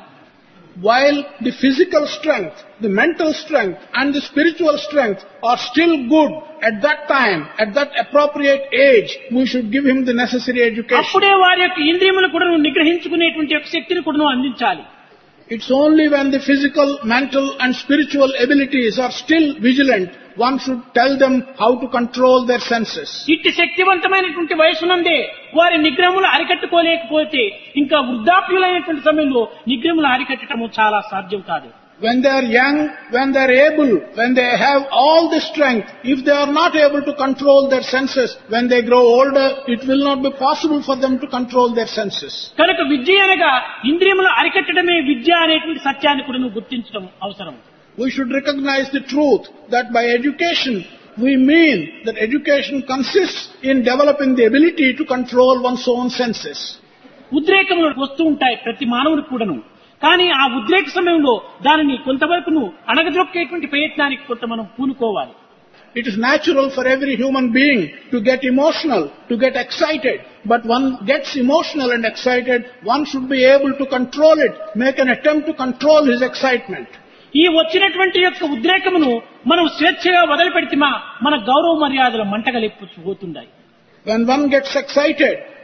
While the physical strength, the mental strength and the spiritual strength are still good at that time, at that appropriate age, we should give him the necessary education. అప్పుడే వారి యొక్క ఇంద్రియములు కూడా నిగ్రహించుకునేటువంటి యొక్క శక్తిని కూడా అందించాలి. It's only when the physical, mental and spiritual abilities are still vigilant, one should tell them how to control their senses. ఇట్టి శక్తివంతమైనటువంటి వయసునందే వారి నిగ్రహములు అరికట్టుకోలేకపోతే ఇంకా వృద్ధాప్యులైనటువంటి సమయంలో నిగ్రహములు అరికట్టడము చాలా సాధ్యం కాదు. When they are young, when they are able, when they have all the strength, if they are not able to control their senses, when they grow older, it will not be possible for them to control their senses. కనుక విద్య అనగా ఇంద్రియములు అరికట్టడమే విద్య అనేటువంటి సత్యాన్ని కూడా నువ్వు గుర్తించడం అవసరం. We should recognize the truth that by education, we mean that education consists in developing the ability to control one's own senses. ఉద్రేకములు వస్తూ ఉంటాయి ప్రతి మానవునికి కూడాను. కానీ ఆ ఉద్రేక సమయంలో దానిని కొంతవరకు అణగదొక్కేటువంటి ప్రయత్నానికి కొంత మనం పూనుకోవాలి. It is natural for every human being to get emotional, to get excited. But one gets emotional and excited, one should be able to control it, make an attempt to control his excitement. ఈ వచ్చినటువంటి యొక్క ఉద్రేకమును మనం స్వేచ్ఛగా వదిలిపెడితే మన గౌరవ మర్యాదలు మంటగలిపోతున్నాయి. When one gets excited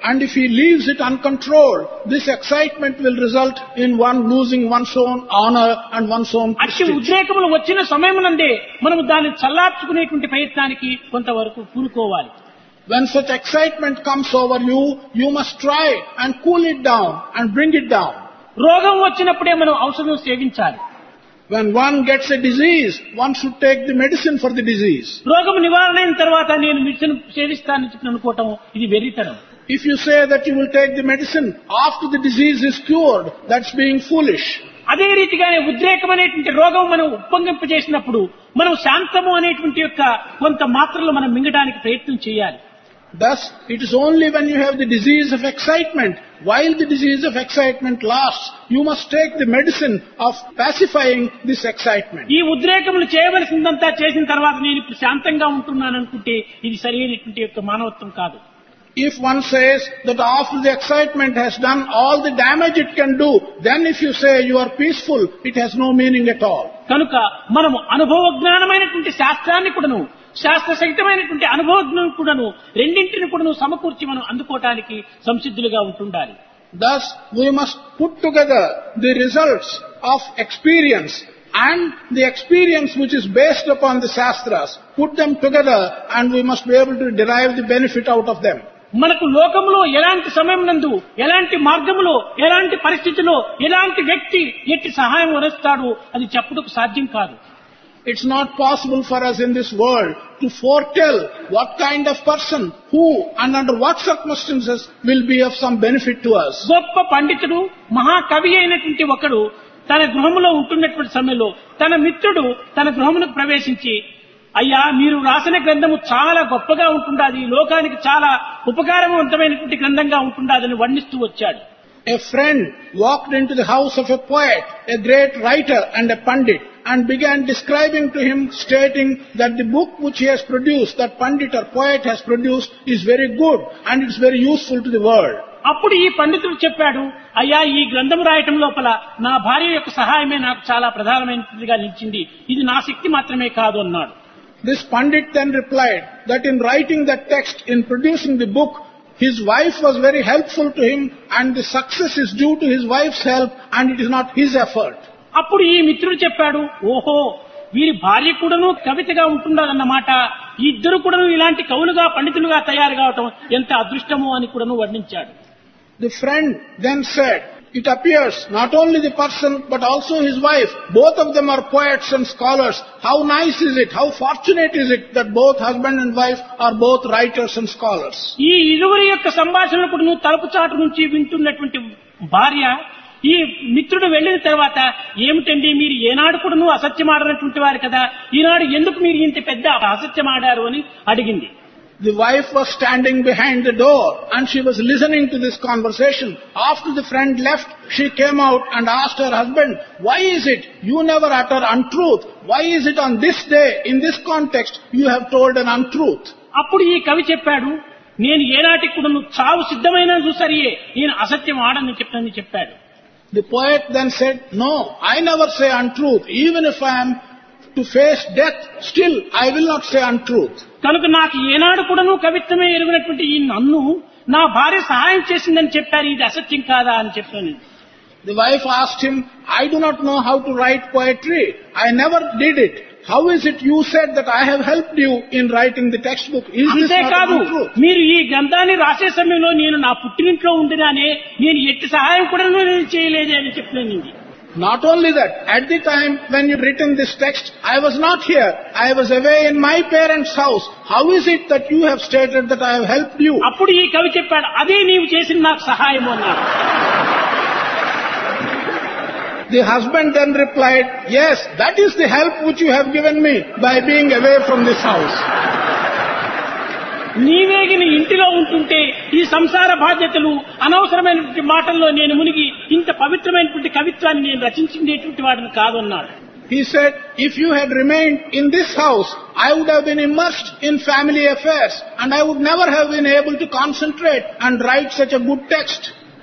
and if he leaves it uncontrolled, this excitement will result in one losing one's own honor and one's own అట్టి prestige. ఉద్రేకములు వచ్చిన సమయమునందే మనము దాన్ని చల్లార్చుకునేటువంటి ప్రయత్నానికి కొంతవరకు పూనుకోవాలి. When such excitement comes over you, you must try and cool it down and bring it down. రోగం వచ్చినప్పుడే మనం ఔషధం సేవించాలి. When one gets a disease, one should take the medicine for the disease. రోగం నివారణ అయిన తర్వాత నేను మెడిసిన్ సేవిస్తానని చెప్పి అనుకోవటం ఇది వెర్రితనం. If you say that you will take the medicine after the disease is cured, that's being foolish. అదే రీతిగానే ఉద్రేకం అనేటువంటి రోగం మనం ఉప్పొంగింపజేసినప్పుడు మనం శాంతము అనేటువంటి యొక్క కొంత మాత్రలు మనం మింగడానికి ప్రయత్నం చేయాలి. Thus, it is only when you have the disease of excitement, while the disease of excitement lasts, you must take the medicine of pacifying this excitement. ఈ ఉద్రేకములు చేయవలసిందంతా చేసిన తర్వాత నేను ఇప్పుడు శాంతంగా ఉంటున్నాను అనుకుంటే ఇది సరైనటువంటి యొక్క మానవత్వం కాదు. If one says that after the excitement has done all the damage it can do, then if you say you are peaceful, it has no meaning at all. కనుక మనము అనుభవ జ్ఞానమైనటువంటి శాస్త్రాన్ని కూడాను శాస్త్ర సహితమైనటువంటి అనుభవం కూడాను రెండింటిని కూడాను సమకూర్చి మనం అందుకోవటానికి సంసిద్ధులుగా ఉంటుండాలి. Thus, we must put together the results of experience and the experience which is based upon the Shastras, put them together and we must be able to derive the benefit out of them. మనకు లోకంలో ఎలాంటి సమయం నందు ఎలాంటి మార్గములో ఎలాంటి పరిస్థితిలో ఎలాంటి వ్యక్తి ఎట్టి సహాయం వరిస్తాడు అది చెప్పుటకు సాధ్యం కాదు. It's not possible for us in this world to foretell what kind of person, who and under what circumstances will be of some benefit to us. గొప్ప పండితుడు మహాకవి అయినటువంటి ఒకడు తన గృహములో ఉంటున్నటువంటి సమయంలో తన మిత్రుడు తన గృహమునకు ప్రవేశించి, అయ్యా మీరు రాసిన గ్రంథము చాలా గొప్పగా ఉంటుండాది, లోకానికి చాలా ఉపకారవంతమైనటువంటి గ్రంథంగా ఉంటుండాదని వర్ణిస్తూ వచ్చాడు. A friend walked into the house of a poet, a great writer and a pandit, and began describing to him, stating that the book which he has produced, that pandit or poet has produced, is very good and it's very useful to the world. అప్పుడు ఈ పండితుడు చెప్పాడు, అయ్యా ఈ గ్రంథం రాయటం లోపల నా భార్య యొక్క సహాయమే నాకు చాలా ప్రధానమైనదిగా నిలిచింది, ఇది నా శక్తి మాత్రమే కాదు అన్నాడు. This pandit then replied that in writing that text, in producing the book, his wife was very helpful to him and the success is due to his wife's help and it is not his effort. అప్పుడు ఈ మిత్రుడు చెప్పాడు, ఓహో వీరి భార్య కూడాను కవితగా ఉంటుండాలన్నమాట, ఈ ఇద్దరు కూడాను ఇలాంటి కవులుగా పండితులుగా తయారు కావటం ఎంత అదృష్టమో అని కూడాను వర్ణించాడు. The friend then said, it appears not only the person but also his wife, both of them are poets and scholars. How nice is it, how fortunate is it that both husband and wife are both writers and scholars. ఈ ఇరువురి యొక్క సంభాషణ కూడాను తలుపు చాటు నుంచి వింటున్నటువంటి భార్య ఈ మిత్రుడు వెళ్లిన తర్వాత, ఏమిటండి మీరు ఏనాడు కూడాను అసత్యమాడనటువంటి వారు కదా, ఈనాడు ఎందుకు మీరు ఇంత పెద్ద అసత్యమాడారు అని అడిగింది. The wife was standing behind the door and she was listening to this conversation. After the friend left, she came out and asked her husband, why is it you never utter untruth? Why is it on this day, in this context, you have told an untruth? అప్పుడు ఈ కవి చెప్పాడు, నేను ఏనాటికి కూడా చావు సిద్ధమైన చూసరియే నేను అసత్యం ఆడని చెప్పని చెప్పాడు. The poet then said, no, I never say untruth. Even if I am to face death, still I will not say untruth. కనుక నాకు ఏనాడు కూడాను కవిత్వమే ఎరుగినటువంటి ఈ నన్ను నా భార్య సహాయం చేసిందని చెప్పారు, ఇది అసత్యం కాదా అని చెప్పాను. The wife asked him, I do not know how to write poetry. I never did it. How is it you said that I have helped you in writing the textbook? Is this అంతేకాదు, not true? మీరు ఈ గ్రంథాన్ని రాసే సమయంలో నేను నా పుట్టినింట్లో ఉండగానే నేను ఎట్టి సహాయం కూడా నేను చేయలేదే అని చెప్పాను. Not only that, at the time when you written this text, I was not here. I was away in my parents' house. How is it that you have stated that I have helped you? అప్పుడు ఈ కవి చెప్పాడు, అదే నీవు చేసిన నాకు సహాయం అన్నాడు. The husband then replied, yes, that is the help which you have given me by being away from this house. నీవేగిన ఇంటిలో ఉంటుంటే ఈ సంసార బాధ్యతలు అనవసరమైనటువంటి మాటల్లో నేను మునిగి ఇంత పవిత్రమైనటువంటి కవిత్వాన్ని నేను రచించేటువంటి వాడిని కాదన్నాడు. He said, if you had remained in this house, I would have been immersed in family affairs and I would never have been able to concentrate and write such a good text.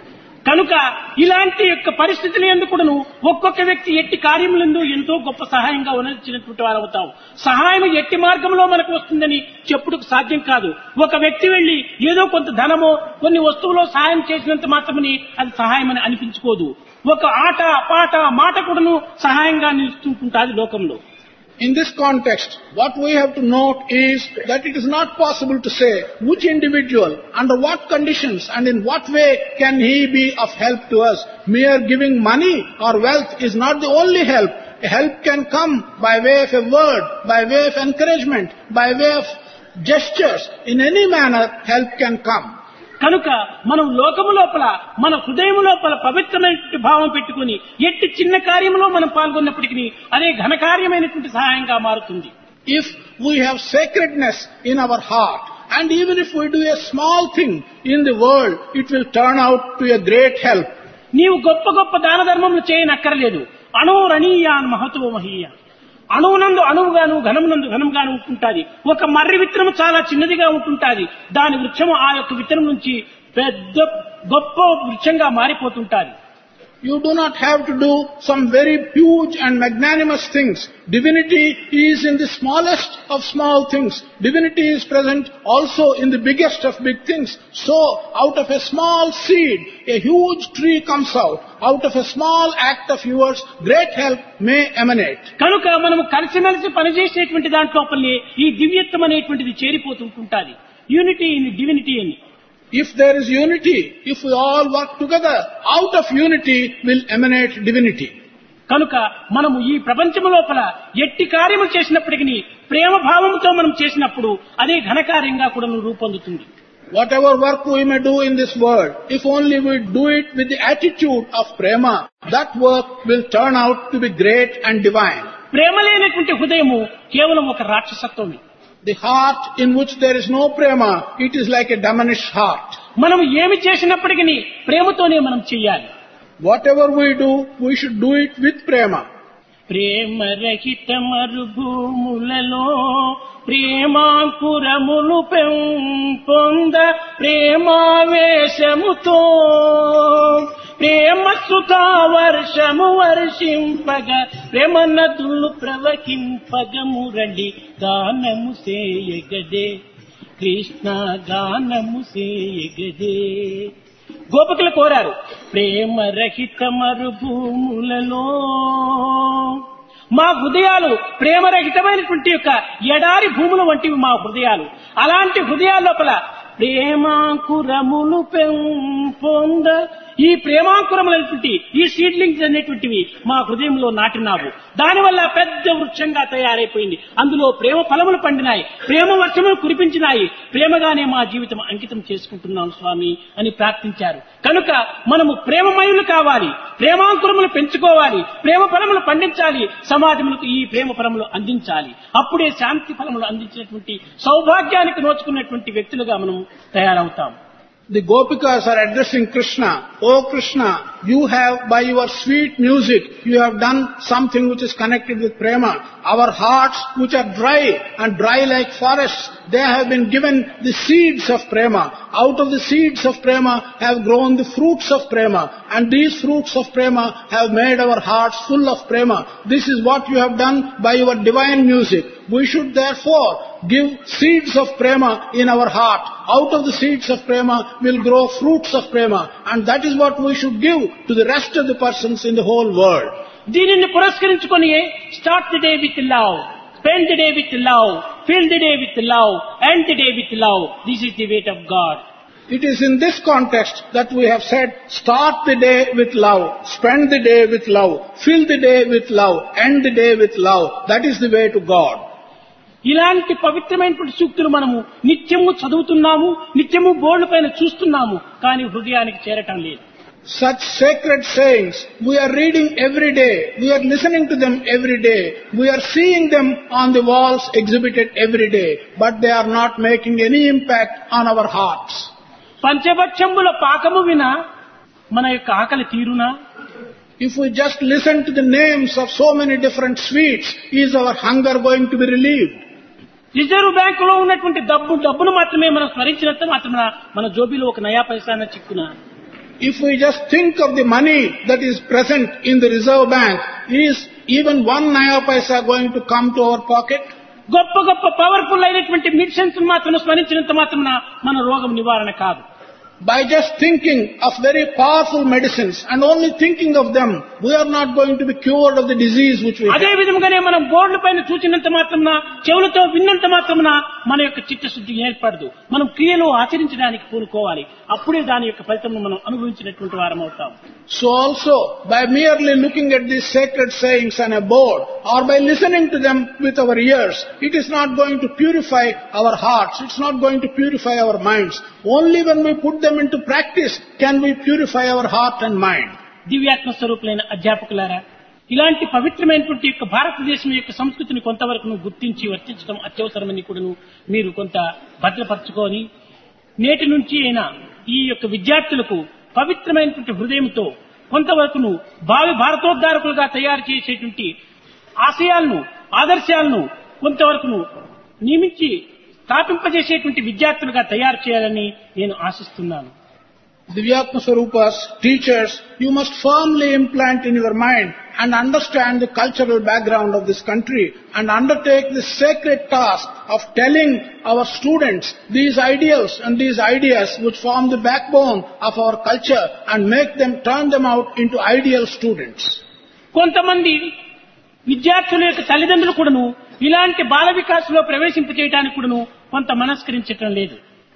కనుక ఇలాంటి యొక్క పరిస్థితులు ఎందుకును ఒక్కొక్క వ్యక్తి ఎట్టి కార్యములందు ఎంతో గొప్ప సహాయంగా ఉన్నటువంటి వారు అవుతాం. సహాయం ఎట్టి మార్గంలో మనకు వస్తుందని చెప్పుటకు సాధ్యం కాదు. ఒక వ్యక్తి వెళ్లి ఏదో కొంత ధనమో కొన్ని వస్తువులో సహాయం చేసినంత మాత్రమని అది సహాయం అని అనిపించుకోదు. ఒక ఆట పాట మాట కూడాను సహాయంగా నిలుస్తుంటుంది లోకంలో. In this context, what we have to note is that it is not possible to say which individual, under what conditions and in what way can he be of help to us. Mere giving money or wealth is not the only help. Help can come by way of a word, by way of encouragement, by way of gestures. In any manner, help can come. కనుక మనం లోకము లోపల మన హృదయం లోపల పవిత్రమైన భావం పెట్టుకుని ఎట్టి చిన్న కార్యంలో మనం పాల్గొన్నప్పటికీ అదే ఘనకార్యమైనటువంటి సహాయంగా మారుతుంది. If we have sacredness in our heart, and even if we do a small thing in the world, it will turn out to a great help. నీవు గొప్ప గొప్ప దాన ధర్మములు చేయనక్కర్లేదు. అణోరణీయాన్ మహతో మహీయ. అణువునందు అణువుగాను ఘనమునందు ఘనంగాను ఉంటుంటాది. ఒక మర్రి విత్తనము చాలా చిన్నదిగా ఉంటుంటాది. దాని వృక్షము ఆ యొక్క విత్తనం నుంచి పెద్ద గొప్ప వృక్షంగా మారిపోతుంటాది. You do not have to do some very huge and magnanimous things. Divinity is in the smallest of small things. Divinity is present also in the biggest of big things. So, out of a small seed, a huge tree comes out. Out of a small act of yours, great help may emanate. కనుక మనము కలిసిమెలిసి పనిచేసేటువంటి దాంట్లోపలే ఈ దివ్యత్వం అనేటువంటిది చేరిపోతుంటుంటాది. Unity in divinity అని. If there is unity, if we all work together, out of unity will emanate divinity. కనుక మనము ఈ ప్రపంచము లోపల ఎట్టి కార్యము చేసినప్పటికీ ప్రేమ భావంతో మనం చేసినప్పుడు అదే ఘనకార్యంగా కూడా రూపొందుతుంది. Whatever work we may do in this world, if only we do it with the attitude of prema, that work will turn out to be great and divine. ప్రేమ లేనటువంటి హృదయము కేవలం ఒక రాక్షసత్వమే. The heart in which there is no prema, it is like a demonish heart. మనం ఏమి చేసినప్పటికీ ప్రేమతోనే మనం చెయ్యాలి. Whatever we do, we should do it with prema. ప్రేమ రహిత మరుభూములలో ప్రేమాంకురములు పెంపొంద ప్రేమావేశముతో ప్రేమ సుధా వర్షము వర్షింపగ ప్రేమ నదులు ప్రవహింపగ మురళి గానము సేయగదే కృష్ణ గానము సేయగదే. గోపికలు కోరారు, ప్రేమ రహిత మరుభూములలో మా హృదయాలు ప్రేమరహితమైనటువంటి యొక్క ఎడారి భూముల వంటివి మా హృదయాలు. అలాంటి హృదయాల లోపల ప్రేమాంకురములు పెంపొంద ఈ ప్రేమాంకురములైనటువంటి ఈ సీడ్లింగ్స్ అనేటువంటివి మా హృదయంలో నాటినావు. దానివల్ల పెద్ద వృక్షంగా తయారైపోయింది. అందులో ప్రేమ ఫలములు పండినాయి, ప్రేమ వర్షములు కురిపించినాయి. ప్రేమగానే మా జీవితం అంకితం చేసుకుంటున్నాం స్వామి అని ప్రార్థించారు. కనుక మనము ప్రేమమయులు కావాలి, ప్రేమాంకురములు పెంచుకోవాలి, ప్రేమ ఫలములు పండించాలి, సమాజములకు ఈ ప్రేమ ఫలములు అందించాలి. అప్పుడే శాంతి ఫలములు అందించినటువంటి సౌభాగ్యానికి నోచుకున్నటువంటి వ్యక్తులుగా మనం తయారవుతాం. The Gopikas are addressing Krishna. Oh Krishna, you have, by your sweet music, you have done something which is connected with prema. Our hearts, which are dry and dry like forests, they have been given the seeds of prema. Out of the seeds of prema have grown the fruits of prema. And these fruits of prema have made our hearts full of prema. This is what you have done by your divine music. We should therefore give seeds of prema in our heart. Out of the seeds of prema will grow fruits of prema. And that is what we should give to the rest of the persons in the whole world. దీనిని పురస్కరించుకొని start the day with love, spend the day with love, fill the day with love, end the day with love. This is the way of God. It is in this context that we have said, start the day with love, spend the day with love, fill the day with love, end the day with love. That is the way to God. ఇలాంటి పవిత్రమైనటువంటి సూక్తులు మనము నిత్యము చదువుతున్నాము, నిత్యము board పైన చూస్తున్నాము, కానీ హృదయానికి చేరటం లేదు. Such sacred sayings, we are reading every day, we are listening to them every day, we are seeing them on the walls exhibited every day, but they are not making any impact on our hearts. పంచభక్షంబుల పాకము వినా మన యొక్క ఆకలి తీరునా? If we just listen to the names of so many different sweets, is our hunger going to be relieved? Reserve బ్యాంకులో ఉన్నటువంటి డబ్బు డబ్బును మాత్రమే మనం స్మరించినంత మాత్రమే మన జోబీలో ఒక నయా పైసాన చిక్కున. If we just think of the money that is present in the Reserve Bank, is even one naya paisa going to come to our pocket? గొప్ప గొప్ప పవర్ఫుల్ అయినటువంటి మెడిసిన్స్ మాత్రం స్మరించినంత మాత్రం మన రోగం నివారణ కాదు. By just thinking of very powerful medicines and only thinking of them, we are not going to be cured of the disease which we have. అదే విధంగానే మనం బోర్డుల పైన చూచినంత మాత్రమున చెవులతో విన్నంత మాత్రమున మన యొక్క చిత్తశుద్ధి ఏర్పడదు. మనం క్రియలు ఆచరించడానికి పూనుకోవాలి. అప్పుడే దాని యొక్క ఫలితం మనం అనుభవించినటువంటి వారం అవుతాం. So also, by merely looking at these sacred sayings on a board or by listening to them with our ears, it is not going to purify our hearts. It's not going to purify our minds. Only when we put them into practice can we purify our heart and mind. దివ్యాత్మ స్వరూపులైన అధ్యాపకులారా, ఇలాంటి పవిత్రమైనటువంటి యొక్క భారతదేశం యొక్క సంస్కృతిని కొంతవరకు గుర్తించి వర్తించడం అత్యవసరమని కూడా మీరు కొంత భద్రపరచుకొని నేటి నుంచి అయినా ఈ యొక్క విద్యార్థులకు పవిత్రమైనటువంటి హృదయంతో కొంతవరకు భావి భారతోద్ధారకులుగా తయారు చేసేటువంటి ఆశయాలను ఆదర్శాలను కొంతవరకు నియమించి స్థాపింపజేసేటువంటి విద్యార్థులుగా తయారు చేయాలని నేను ఆశిస్తున్నాను. Divyatma Swarupas, teachers, you must firmly implant in your mind and understand the cultural background of this country and undertake the sacred task of telling our students these ideals and these ideas which form the backbone of our culture and make them, turn them out into ideal students. కొంతమంది విద్యార్థుల యొక్క తల్లిదండ్రులు కూడాను ఇలాంటి బాల వికాసంలో ప్రవేశింపచేయడానికి కూడాను కొంత మనస్కరించటం లేదు.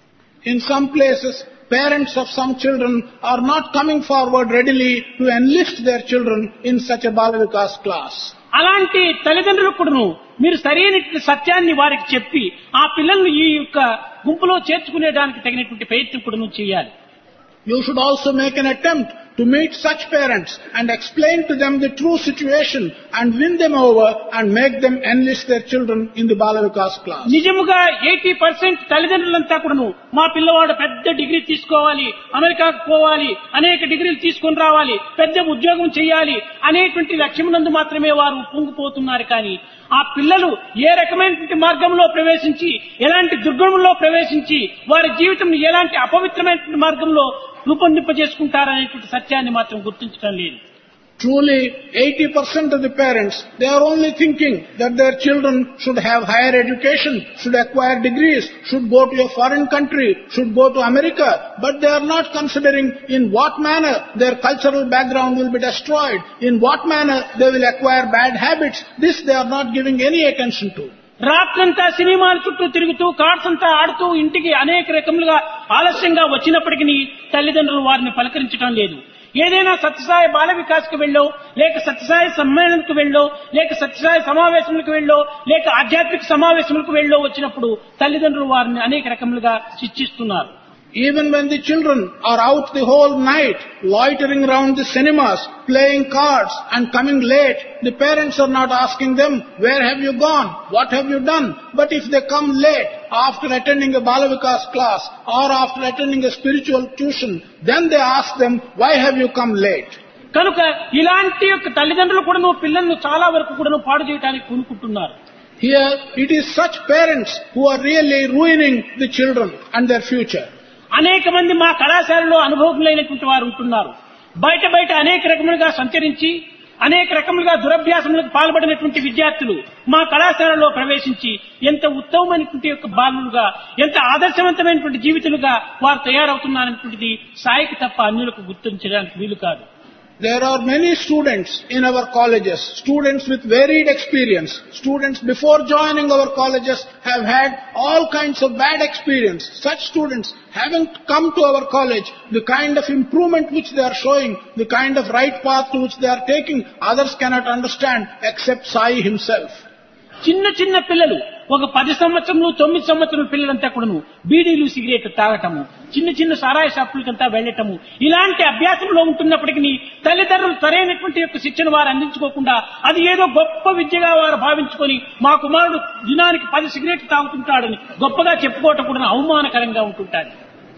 In some places, parents of some children are not coming forward readily to enlist their children in such a Bala Vikas class. అలాంటి తల్లిదండ్రులకు కూడాను మీరు సరైన సత్యాన్ని వారికి చెప్పి ఆ పిల్లల్ని ఈ యొక్క గుంపులో చేర్చుకునేదానికి తగినటువంటి ప్రయత్నం కూడాను చేయాలి. You should also make an attempt to meet such parents and explain to them the true situation and win them over and make them enlist their children in the Bala Vikas class. నిజముగా eighty percent తల్లిదండ్రులంతా కూడాను మా పిల్లవాడు పెద్ద degree తీసుకోవాలి, అమెరికాకు పోవాలి, అనేక డిగ్రీలు తీసుకొని రావాలి, పెద్ద ఉద్యోగం చేయాలి అనేటువంటి లక్ష్యమునందు మాత్రమే వారు పొంగిపోతున్నారు. కానీ ఆ పిల్లలు ఏ రకమైనటువంటి మార్గంలో ప్రవేశించి ఎలాంటి దుర్గంలో ప్రవేశించి వారి జీవితం ఎలాంటి అపవిత్రమైనటువంటి మార్గంలో రూపొందింపజేసుకుంటారనేటువంటి సత్యాన్ని మాత్రం గుర్తించడం లేదు. Truly, eighty percent of the parents, they are only thinking that their children should have higher education, should acquire degrees, should go to a foreign country, should go to America, but they are not considering in what manner their cultural background will be destroyed, in what manner they will acquire bad habits. This they are not giving any attention to. రాత్రంతా సినిమాల చుట్టూ తిరుగుతూ cards అంతా ఆడుతూ ఇంటికి అనేక రకములుగా ఆలస్యంగా వచ్చినప్పటికీ తల్లిదండ్రులు వారిని పలకరించడం లేదు. ఏదైనా సత్యసాయి బాల వికాస్కి వెళ్ళో, లేక సత్యసాయి సమ్మేళనకు వెళ్ళో, లేక సత్యసాయి సమావేశములకు వెళ్ళో, లేక ఆధ్యాత్మిక సమావేశములకు వెళ్ళో వచ్చినప్పుడు తల్లిదండ్రులు వారిని అనేక రకములుగా శిక్షిస్తున్నారు. Even when the children are out the whole night, loitering around the cinemas, playing cards and coming late, the parents are not asking them, where have you gone? What have you done? But if they come late after attending a Bala Vikas class or after attending a spiritual tuition, then they ask them, why have you come late? కనుక ఇలాంటి యొక్క తల్లిదండ్రులు కూడా పిల్లలను చాలా వరకు కూడా పాడు చేయడానికి పూనుకుంటున్నారు. Here it is such parents who are really ruining the children and their future. అనేక మంది మా కళాశాలలో అనుభవజ్ఞులైనటువంటి వారు ఉంటున్నారు. బయట బయట అనేక రకములుగా సంచరించి అనేక రకములుగా దురభ్యాసములకు పాల్పడినటువంటి విద్యార్థులు మా కళాశాలలో ప్రవేశించి ఎంత ఉత్తమమైనటువంటి యొక్క బాలులుగా, ఎంత ఆదర్శవంతమైనటువంటి జీవితులుగా వారు తయారవుతున్నారనేటువంటిది సాయికి తప్ప అన్యులకు గుర్తించడానికి వీలు కాదు. There are many students in our colleges, students with varied experience. Students before joining our colleges have had all kinds of bad experience. Such students haven't come to our college. The kind of improvement which they are showing, the kind of right path to which they are taking, others cannot understand except Sai himself. చిన్న చిన్న పిల్లలు ఒక పది సంవత్సరములు తొమ్మిది సంవత్సరాల పిల్లలంతా కూడాను బీడీలు సిగరెట్ తాగటము, చిన్న చిన్న సారాయి షాపులకంతా వెళ్లటము, ఇలాంటి అభ్యాసంలో ఉంటున్నప్పటికీ తల్లిదండ్రులు సరైనటువంటి యొక్క శిక్షణ వారు అందించుకోకుండా అది ఏదో గొప్ప విద్యగా వారు భావించుకొని మా కుమారుడు దినానికి పది సిగరెట్ తాగుతుంటాడని గొప్పగా చెప్పుకోవటం కూడా అవమానకరంగా ఉంటుంటారు.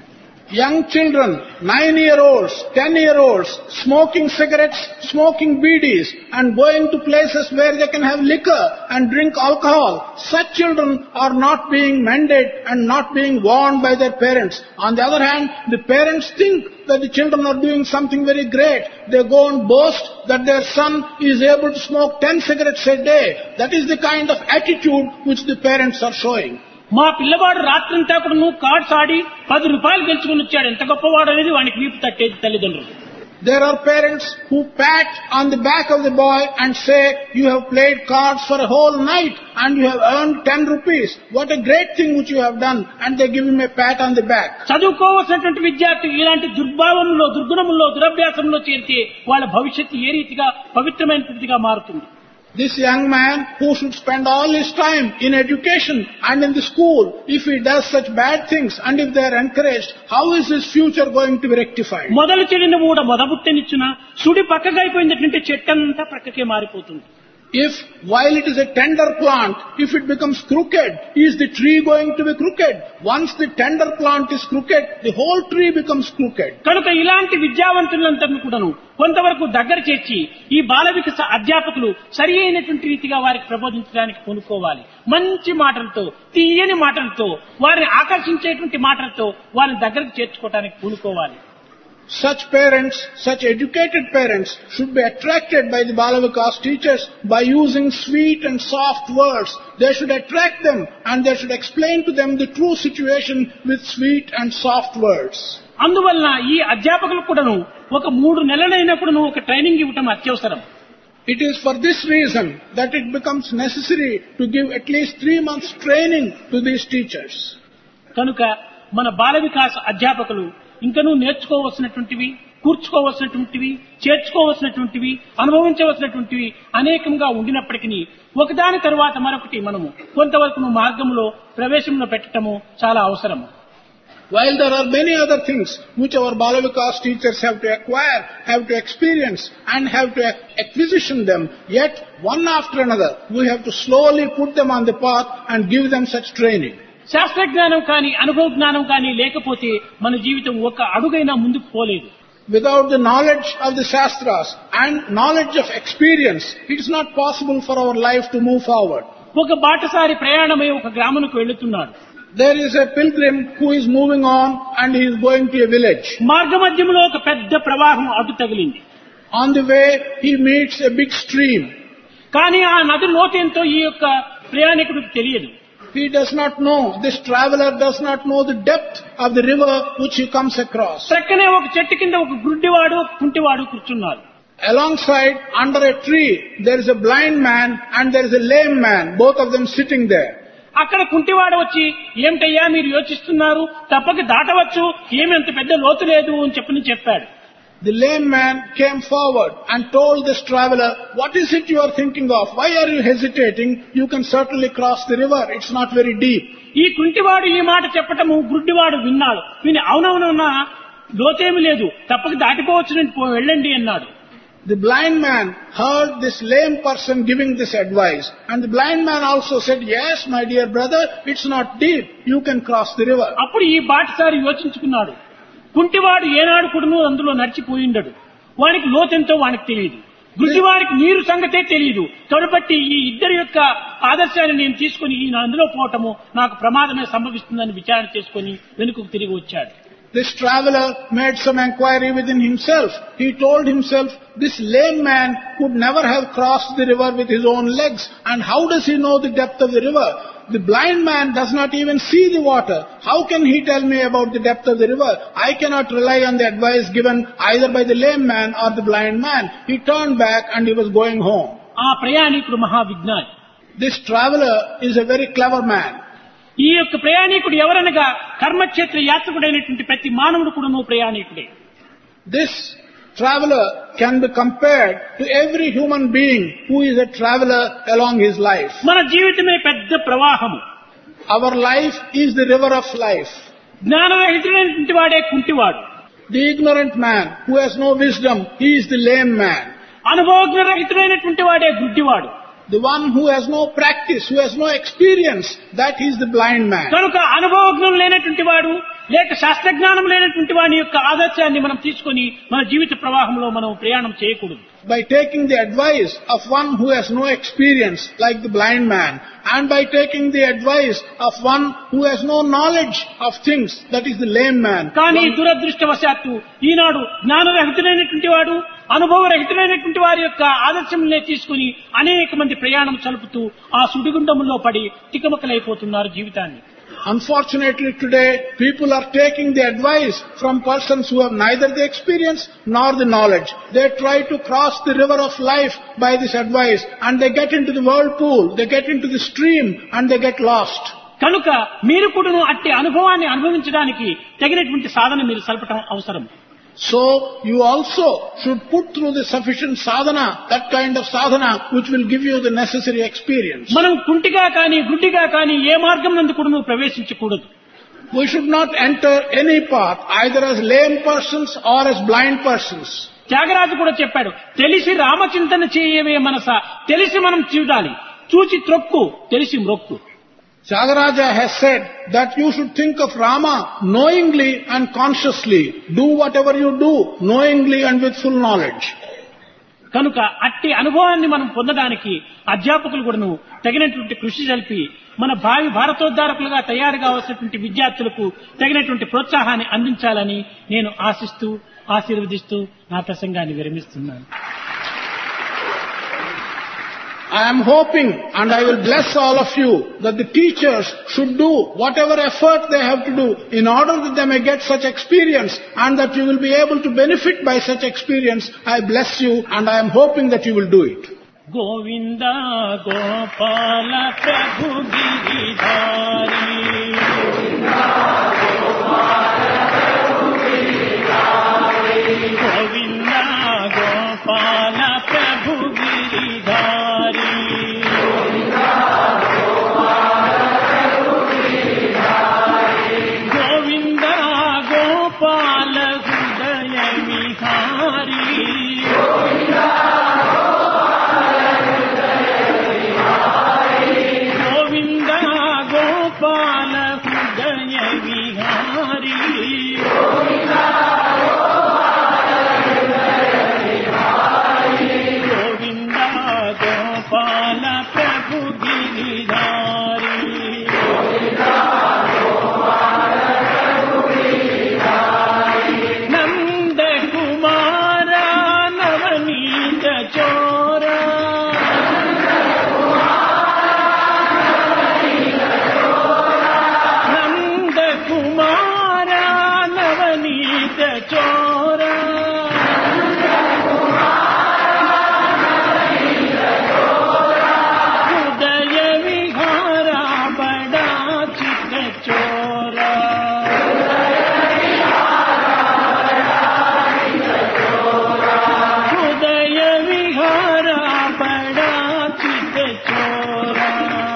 Young children, nine-year-olds, ten-year-olds, smoking cigarettes, smoking beedies, and going to places where they can have liquor and drink alcohol. Such children are not being mended and not being warned by their parents. On the other hand, the parents think that the children are doing something very great. They go and boast that their son is able to smoke ten cigarettes a day. That is the kind of attitude which the parents are showing. మా పిల్లవాడు రాత్రంతా కూడా నువ్వు cards ఆడి పది రూపాయలు గెలుచుకుని వచ్చాడు, ఎంత గొప్పవాడు అనేది వానికి వీపు తట్టేది తల్లిదండ్రులు. There are parents who pat on the back of the boy and say, you have played cards for a whole night and you have earned ten rupees. What a great thing which you have done. And they give him a pat on the back. చదువుకోవాల్సినటువంటి విద్యార్థి ఇలాంటి దుర్భావంలో, దుర్గుణములో, దురభ్యాసంలో చేరితే వాళ్ళ భవిష్యత్తు ఏ రీతిగా పవిత్రమైనదిగా మారుతుంది. This young man who should spend all his time in education and in the school, if he does such bad things and if they are encouraged, how is his future going to be rectified? మొదలు చెడిన ఊడ మొదబుట్టనిచ్చున సుడి పక్కగా అయిపోయిందంటే చెట్టంతా పక్కకే మారిపోతుంది. If while it is a tender plant, if it becomes crooked, is the tree going to be crooked? Once the tender plant is crooked, the whole tree becomes crooked. కనుక ఇలాంటి విద్యావంతులందరినీ కూడాను కొంతవరకు దగ్గర చేర్చి ఈ బాల వికాస అధ్యాపకులు సరి అయినటువంటి రీతిగా వారికి ప్రబోధించడానికి కొనుక్కోవాలి. మంచి మాటలతో, తీయని మాటలతో, వారిని ఆకర్షించేటువంటి మాటలతో వారిని దగ్గరకు చేర్చుకోవడానికి కొనుక్కోవాలి. Such parents, such educated parents should be attracted by the Bala Vikas teachers by using sweet and soft words. They should attract them and they should explain to them the true situation with sweet and soft words. అందువల్ల ఈ అధ్యాపకులకు కూడాను ఒక మూడు నెలలైనప్పుడు ఒక training ఇవ్వటం అత్యవసరం. It is for this reason that it becomes necessary to give at least three months training to these teachers. కనుక మన బాల వికాస అధ్యాపకులు ఇంకనూ నేర్చుకోవలసినటువంటివి, కూర్చుకోవలసినటువంటివి, చేర్చుకోవలసినటువంటివి, అనుభవించవలసినటువంటివి అనేకంగా ఉండినప్పటికీ ఒకదాని తరువాత మరొకటి మనము కొంతవరకు మార్గంలో ప్రవేశంలో పెట్టడము చాలా అవసరము. While there are many other things which our Bala Vikas teachers have to acquire, have to experience and have to acquisition them, yet one after another we have to slowly put them on the path and give them such training. శాస్త్ర జ్ఞానం కానీ అనుభవ జ్ఞానం కానీ లేకపోతే మన జీవితం ఒక అడుగైనా ముందుకు పోలేదు. Without the knowledge of the Shastras and knowledge of experience, it is not possible for our life to move forward. ఒక బాటసారి ప్రయాణమై ఒక గ్రామానికి వెళ్తున్నాడు. There is a pilgrim who is moving on and he is going to a village. మార్గ మధ్యంలో ఒక పెద్ద ప్రవాహం అడ్డు తగిలింది. On the way he meets a big stream. కానీ ఆ నది లోతెంతో ఈ యొక్క ప్రయాణికుడికి తెలియదు. He does not know, this traveler does not know the depth of the river which he comes across. ప్రక్కనే ఒక చెట్టు కింద ఒక గుడ్డివాడు, కుంటివాడు కూర్చున్నారు. Alongside, under a tree, there is a blind man and there is a lame man, both of them sitting there. అక్కడ కుంటివాడు వచ్చి, ఏమిటయ్యా మీరు యోచిస్తున్నారు, తప్పక దాటవచ్చు, ఏమి అంత పెద్ద లోతు లేదు అని చెప్పని చెప్పాడు. The lame man came forward and told this traveler, what is it you are thinking of? Why are you hesitating? You can certainly cross the river. It's not very deep. ఈ కుంటివాడు ఈ మాట చెప్పటము గుడ్డివాడు విన్నాడు. విని అవునవునన్నా లోతేమి లేదు, తప్పక దాటిపోవచ్చు, వెళ్ళండి అన్నాడు. The blind man heard this lame person giving this advice, and the blind man also said, yes, my dear brother, it's not deep. You can cross the river. అప్పుడు ఈ బాటసారి యోచించుకున్నాడు, కుంటివాడు ఏనాడు కూడాను అందులో నడిచిపోయిండడు, వానికి లోతెంతో వానికి తెలియదు, గుడ్డివాడికి నీరు సంగతే తెలియదు. కాబట్టి ఈ ఇద్దరి యొక్క ఆదర్శాన్ని నేను తీసుకుని ఈ అందులో పోవటము నాకు ప్రమాదమే సంభవిస్తుందని విచారణ చేసుకుని వెనుకకు తిరిగి వచ్చాడు. This traveler made some inquiry within himself. He told himself, this lame man could never have crossed the river with his own legs. And how does he know the depth of the river? The blind man does not even see the water. How can he tell me about the depth of the river? I cannot rely on the advice given either by the lame man or the blind man. He turned back and he was going home. ఆ ప్రయాణికుడు మహా విజ్ఞాని. This traveler is a very clever man. ఈ యొక్క ప్రయాణికుడు ఎవరనగా కర్మక్షేత్ర యాత్రికుడైనటువంటి ప్రతి మానవుడు కూడాను ప్రయాణికుడే. This traveler can be compared to every human being who is a traveler along his life. మన జీవితమే పెద్ద ప్రవాహము. Our life is the river of life. జ్ఞానరహితుడైనటువంటి వాడే కుంటివాడు. The ignorant man who has no wisdom, he is the lame man. అనుభవజ్ఞరహితుడైనటువంటి వాడే గుడ్డివాడు. The one who has no practice, who has no experience, that is the blind man. కనుక అనుభవజ్ఞం లేనటువంటి వాడు, లేక శాస్త్రజ్ఞానం లేనటువంటి వాని యొక్క ఆదర్శాన్ని మనం తీసుకొని మన జీవిత ప్రవాహంలో మనం ప్రయాణం చేయకూడదు. By taking the advice of one who has no experience, like the blind man, and by taking the advice of one who has no knowledge of things, that is the lame man. కానీ దురదృష్టవశాత్తు ఈనాడు జ్ఞానరహితులైనటువంటి వాడు, అనుభవరహితులైనటువంటి వారి యొక్క ఆదర్శంనే తీసుకుని అనేక మంది ప్రయాణం సలుపుతూ ఆ సుడిగుండంలో పడి తికమకలైపోతున్నారు జీవితాన్ని. Unfortunately today, people are taking the advice from persons who have neither the experience nor the knowledge. They try to cross the river of life by this advice, and they get into the whirlpool, they get into the stream, and they get lost. కనుక మీరు కూడాను అట్టి అనుభవాన్ని అనుభవించడానికి తగినటువంటి సాధన మీరు సల్పటం అవసరం. So, you also should put through the sufficient sadhana, that kind of sadhana which will give you the necessary experience. మనం కుంటిగా కానీ గుడ్డిగా కానీ ఏ మార్గం నందు కూడా నువ్వు ప్రవేశించకూడదు. We should not enter any path, either as lame persons or as blind persons. Tyagaraju కూడా చెప్పాడు, తెలిసి రామచింతన చేయవే మనస, తెలిసి మనం చూడాలి, చూచి త్రొక్కు, తెలిసి మ్రొక్కు. Tyagaraja has said that you should think of Rama knowingly and consciously. Do whatever you do, knowingly and with full knowledge. కనుక అట్టి అనుభవాన్ని మనం పొందడానికి అధ్యాపకులు కూడాను తగినటువంటి కృషి జరిపి మన భావి భారతోద్ధారకులుగా తయారు కావాల్సినటువంటి విద్యార్థులకు తగినటువంటి ప్రోత్సాహాన్ని అందించాలని నేను ఆశిస్తూ ఆశీర్వదిస్తూ నా ప్రసంగాన్ని విరమిస్తున్నాను. I am hoping, and I will bless all of you, that the teachers should do whatever effort they have to do in order that they may get such experience, and that you will be able to benefit by such experience. I bless you, and I am hoping that you will do it. Govinda Gopala Prabhu Giridhari, Govinda Gopala Prabhu Giridhari, Govinda Gopala Prabhu Giridhari, Govinda Gopala Prabhu Giridhari, Govinda Gopala Hridaya Vihari, Govinda Govinda Gopala Hridaya Vihari, Govinda Gopala Hridaya Vihari, Govinda Gopala Prabhu Giridhari, Govinda Gopala Prabhu Giridhari, Nanda Kumara Navanita Chora, Chora, Hridaya Vihara Bada Chitta Chora, Hridaya Vihara Bada Chitta Chora,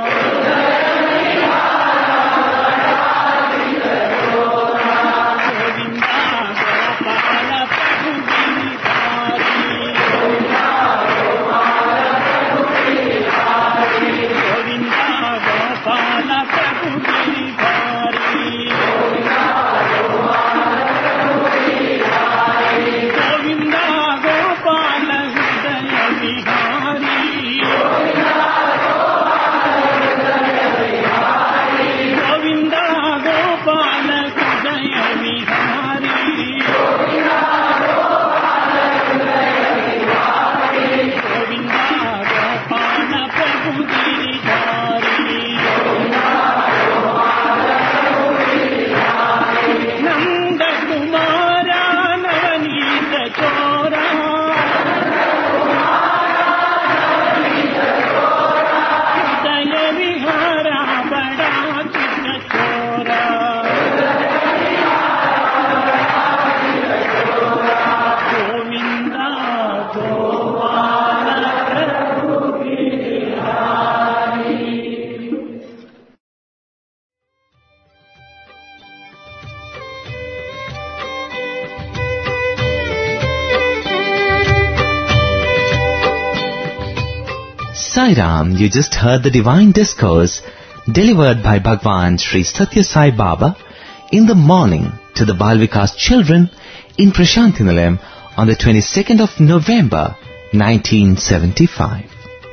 Sai Ram, you just heard the divine discourse delivered by Bhagwan Sri Sathya Sai Baba in the morning to the Bal Vikas children in Prashanthi Nilayam on the twenty-second of November nineteen seventy-five.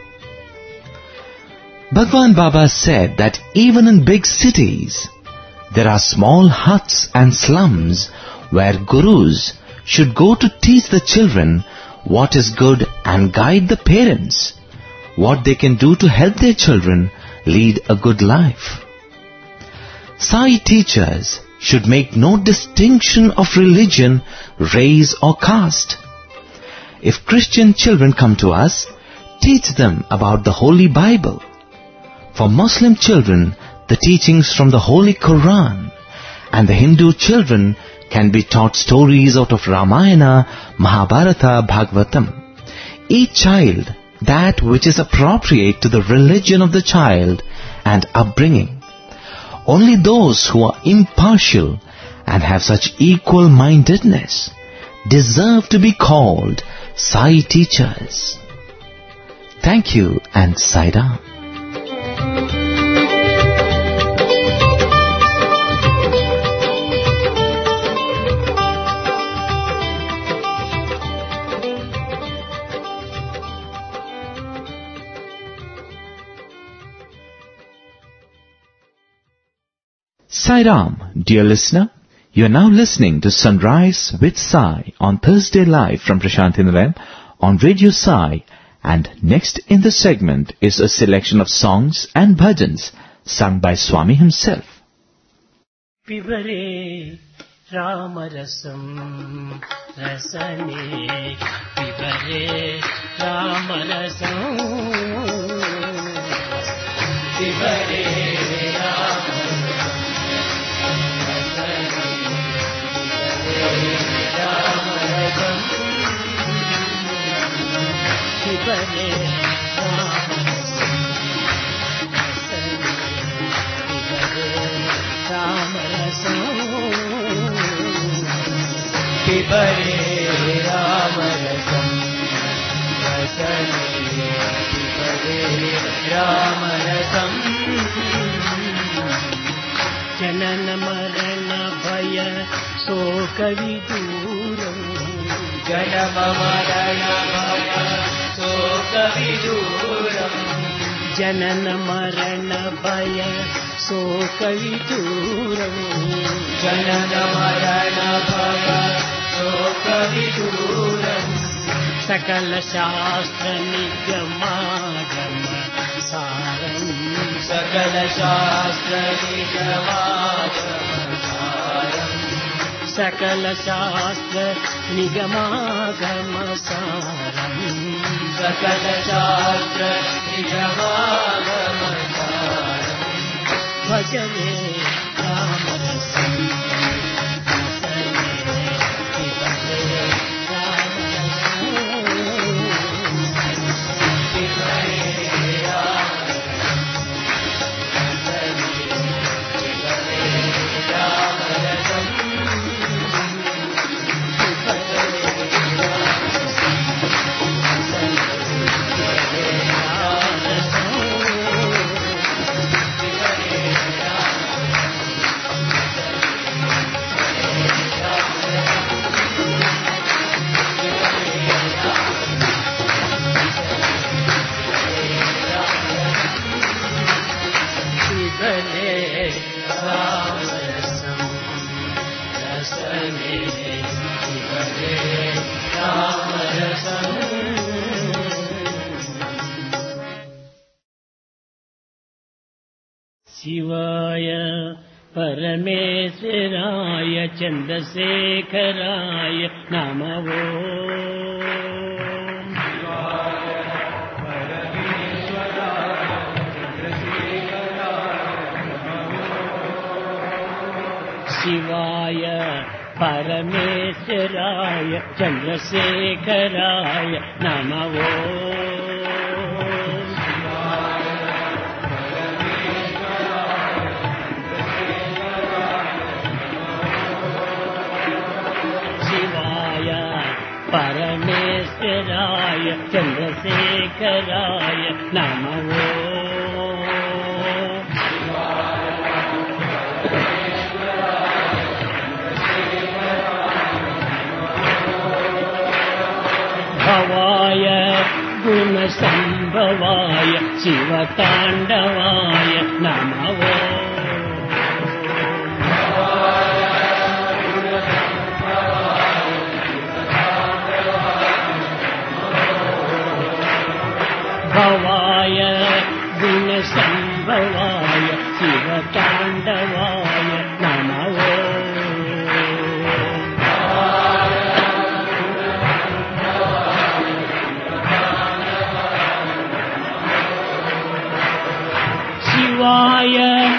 Bhagwan Baba said that even in big cities, there are small huts and slums where gurus should go to teach the children what is good and guide the parents, what they can do to help their children lead a good life. Sai teachers should make no distinction of religion, race or caste. If Christian children come to us, teach them about the Holy Bible. For Muslim children, the teachings from the Holy Quran, and the Hindu children can be taught stories out of Ramayana, Mahabharata, Bhagavatam. Each child that which is appropriate to the religion of the child and upbringing. Only those who are impartial and have such equal-mindedness deserve to be called Sai teachers. Thank you and Sai Ram. Sai Ram, dear listener, you are now listening to Sunrise with Sai on Thursday live from Prashanthi Nilayam on Radio Sai, and next in the segment is a selection of songs and bhajans sung by Swami himself. Pivare Ramarasam Rasane Pivare Ramarasam Pivare Pivare Ramarasam Pivare Ramarasam Rasane Pivare Ramarasam Janana Marana Bhaya Soka Viduram Janama Marana Bhaya Soka Viduram Janana Marana Bhaya Soka Viduram Janana Marana Bhaya Soka Viduram Sakala Shastra Nigamagama Saram Sakala Shastra Nigamagama Saram Sakala Shastra Nigamagama Saram Sakala Shastra Nigamagama Saram Bhajane Ramarasam Shivaya Parameswaraya Chandrasekharaya Namo Shivaya Parameswaraya Chandrasekharaya Namo Parameswaraya Chandrasekharaya Namo Shivaya Shiva తాండవాయ నమో. భవాయ గుణ సంభవాయ శివ తాండవాయ నమో. శివాయ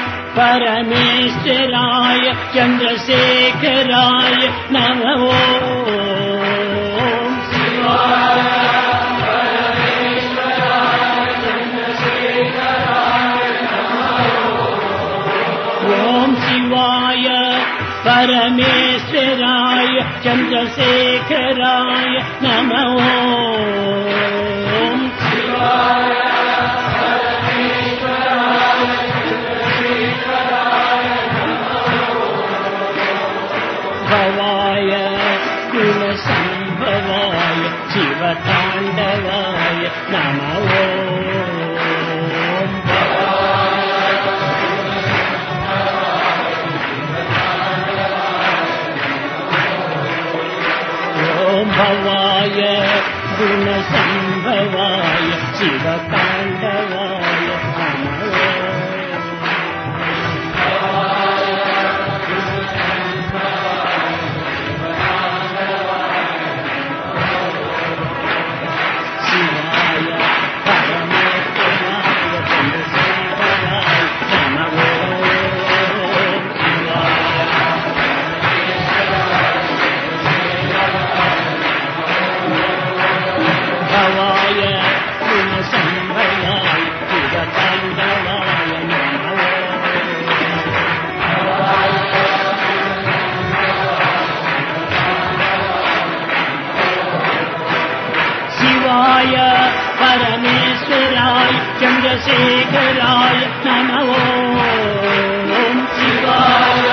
పరమేశ్వరాయ చంద్రశేఖరాయ నమో. ఓం శివాయ పరమేశ్వరాయ చంద్రశేఖరాయ నమో. ఓం శివాయ భవాయ గుణ సంభవాయ శివ తాండవాయ నమో. ఓం భవాయ గుణ సంభవాయ శివ తాండవాయ నమో. శివాయ పరమేశ్వరాయ చంద్రశేఖరాయ నమో. ఓం శివాయ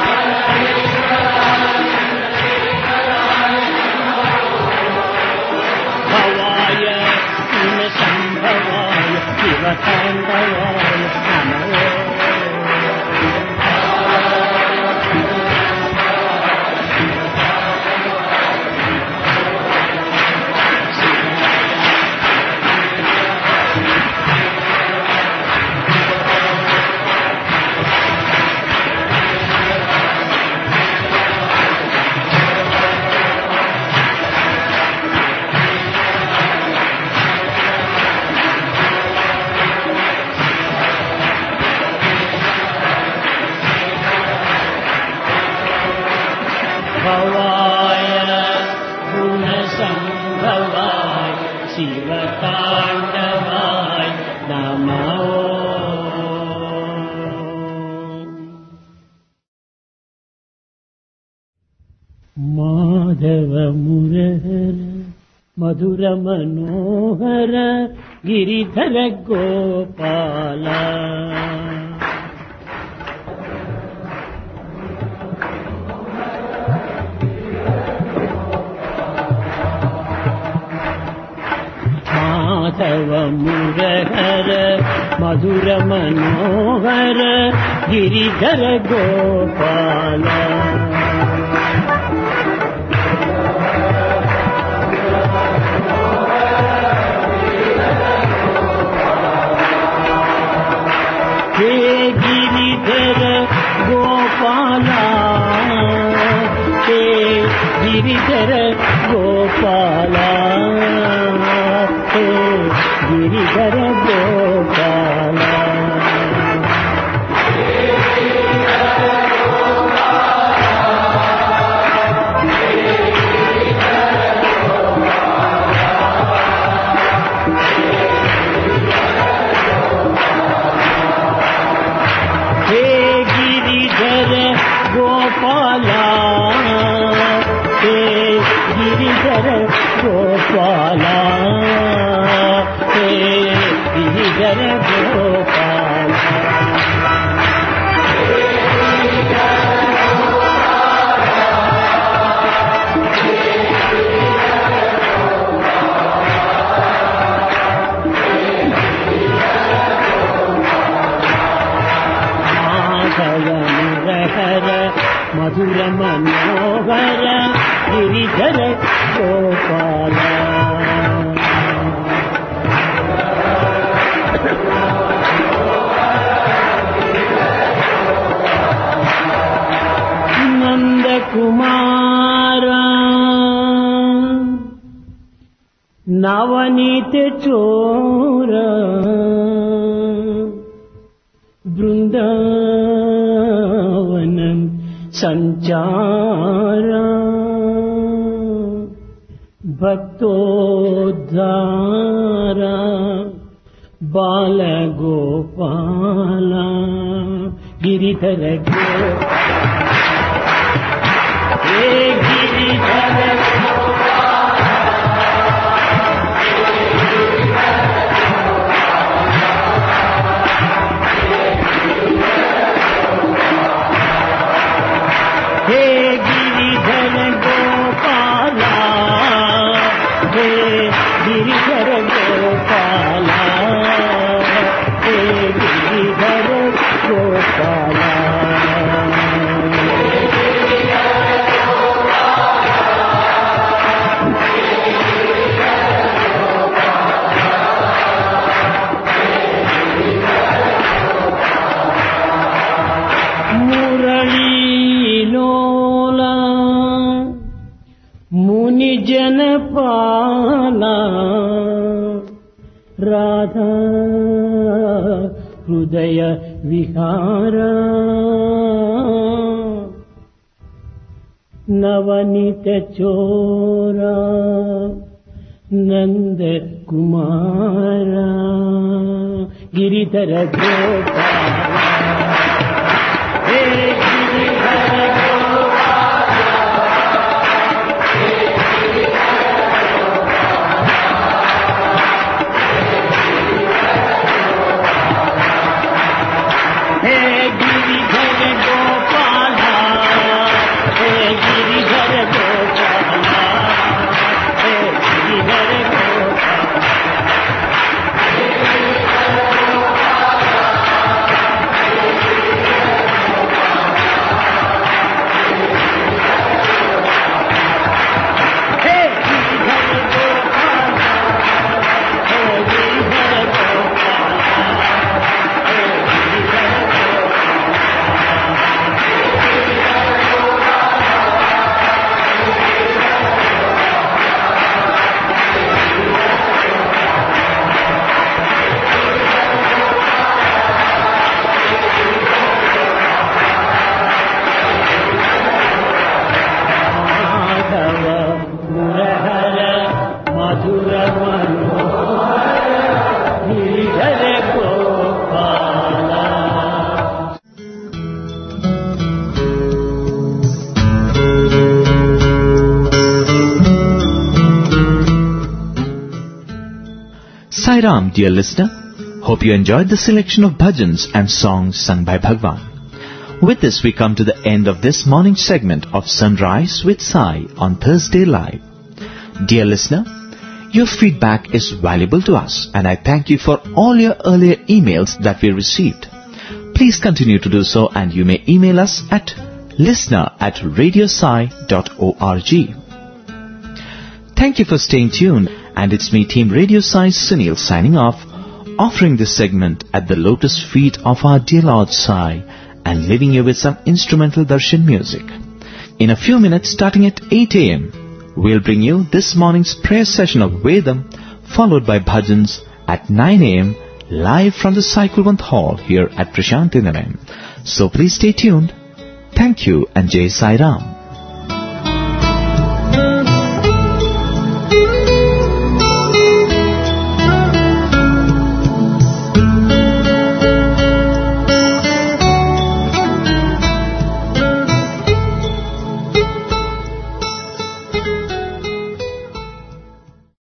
భవాయ గుణ సంభవాయ శివ తాండవాయ నమో. భవాయ గుణ సంభవాయ శివ తాండవాయ నమో. మాధవ మురహర మధుర మనోహర గిరిధర గోపాల. మాధవ మురహర మధుర మనోహర గిరిధర గోపాల. హే గిరిధర గోపాల, హే గిరిధర గోపాల, హే గిరిధర గోపాల. హే గిరిధర గోపాల, హే గిరిధర గోపాల, హే గిరిధర గోపాల. విఠల మురహర మధుర మనోహర గిరిధర గోపాల. నందకుమారా నవనీత చోర బృందావనం సంచార భక్తోద్ధార బాలగోపాల గిరిధర హే గిరిధర హే గిరిధర గోపాల హే గిరిధర గోపాల హే గిరిధర గోపాల. మురళీలోలా ముని జనపాల రాధా హృదయ విహార నవనీత చోరా నంద కుమార గిరిధర గోపాల. హే గిరిధర హే గిరిధర గోపాల హే గిరిధర గోపాల హే Giridhara Gopala. Sai Ram, dear listener. Hope you enjoyed the selection of bhajans and songs sung by Bhagwan. With this, we come to the end of this morning's segment of Sunrise with Sai on Thursday Live. Dear listener, your feedback is valuable to us, and I thank you for all your earlier emails that we received. Please continue to do so, and you may email us at listener at radiosai dot org. Thank you for staying tuned, and it's me, Team Radio Sai Sunil, signing off, offering this segment at the lotus feet of our dear Lord Sai, and leaving you with some instrumental darshan music. In a few minutes, starting at eight a.m., we'll bring you this morning's prayer session of Vedam, followed by bhajans at nine a.m. live from the Cyclevant Hall here at Prashanti Nilayam. So please stay tuned. Thank you, and Jai Sai Ram.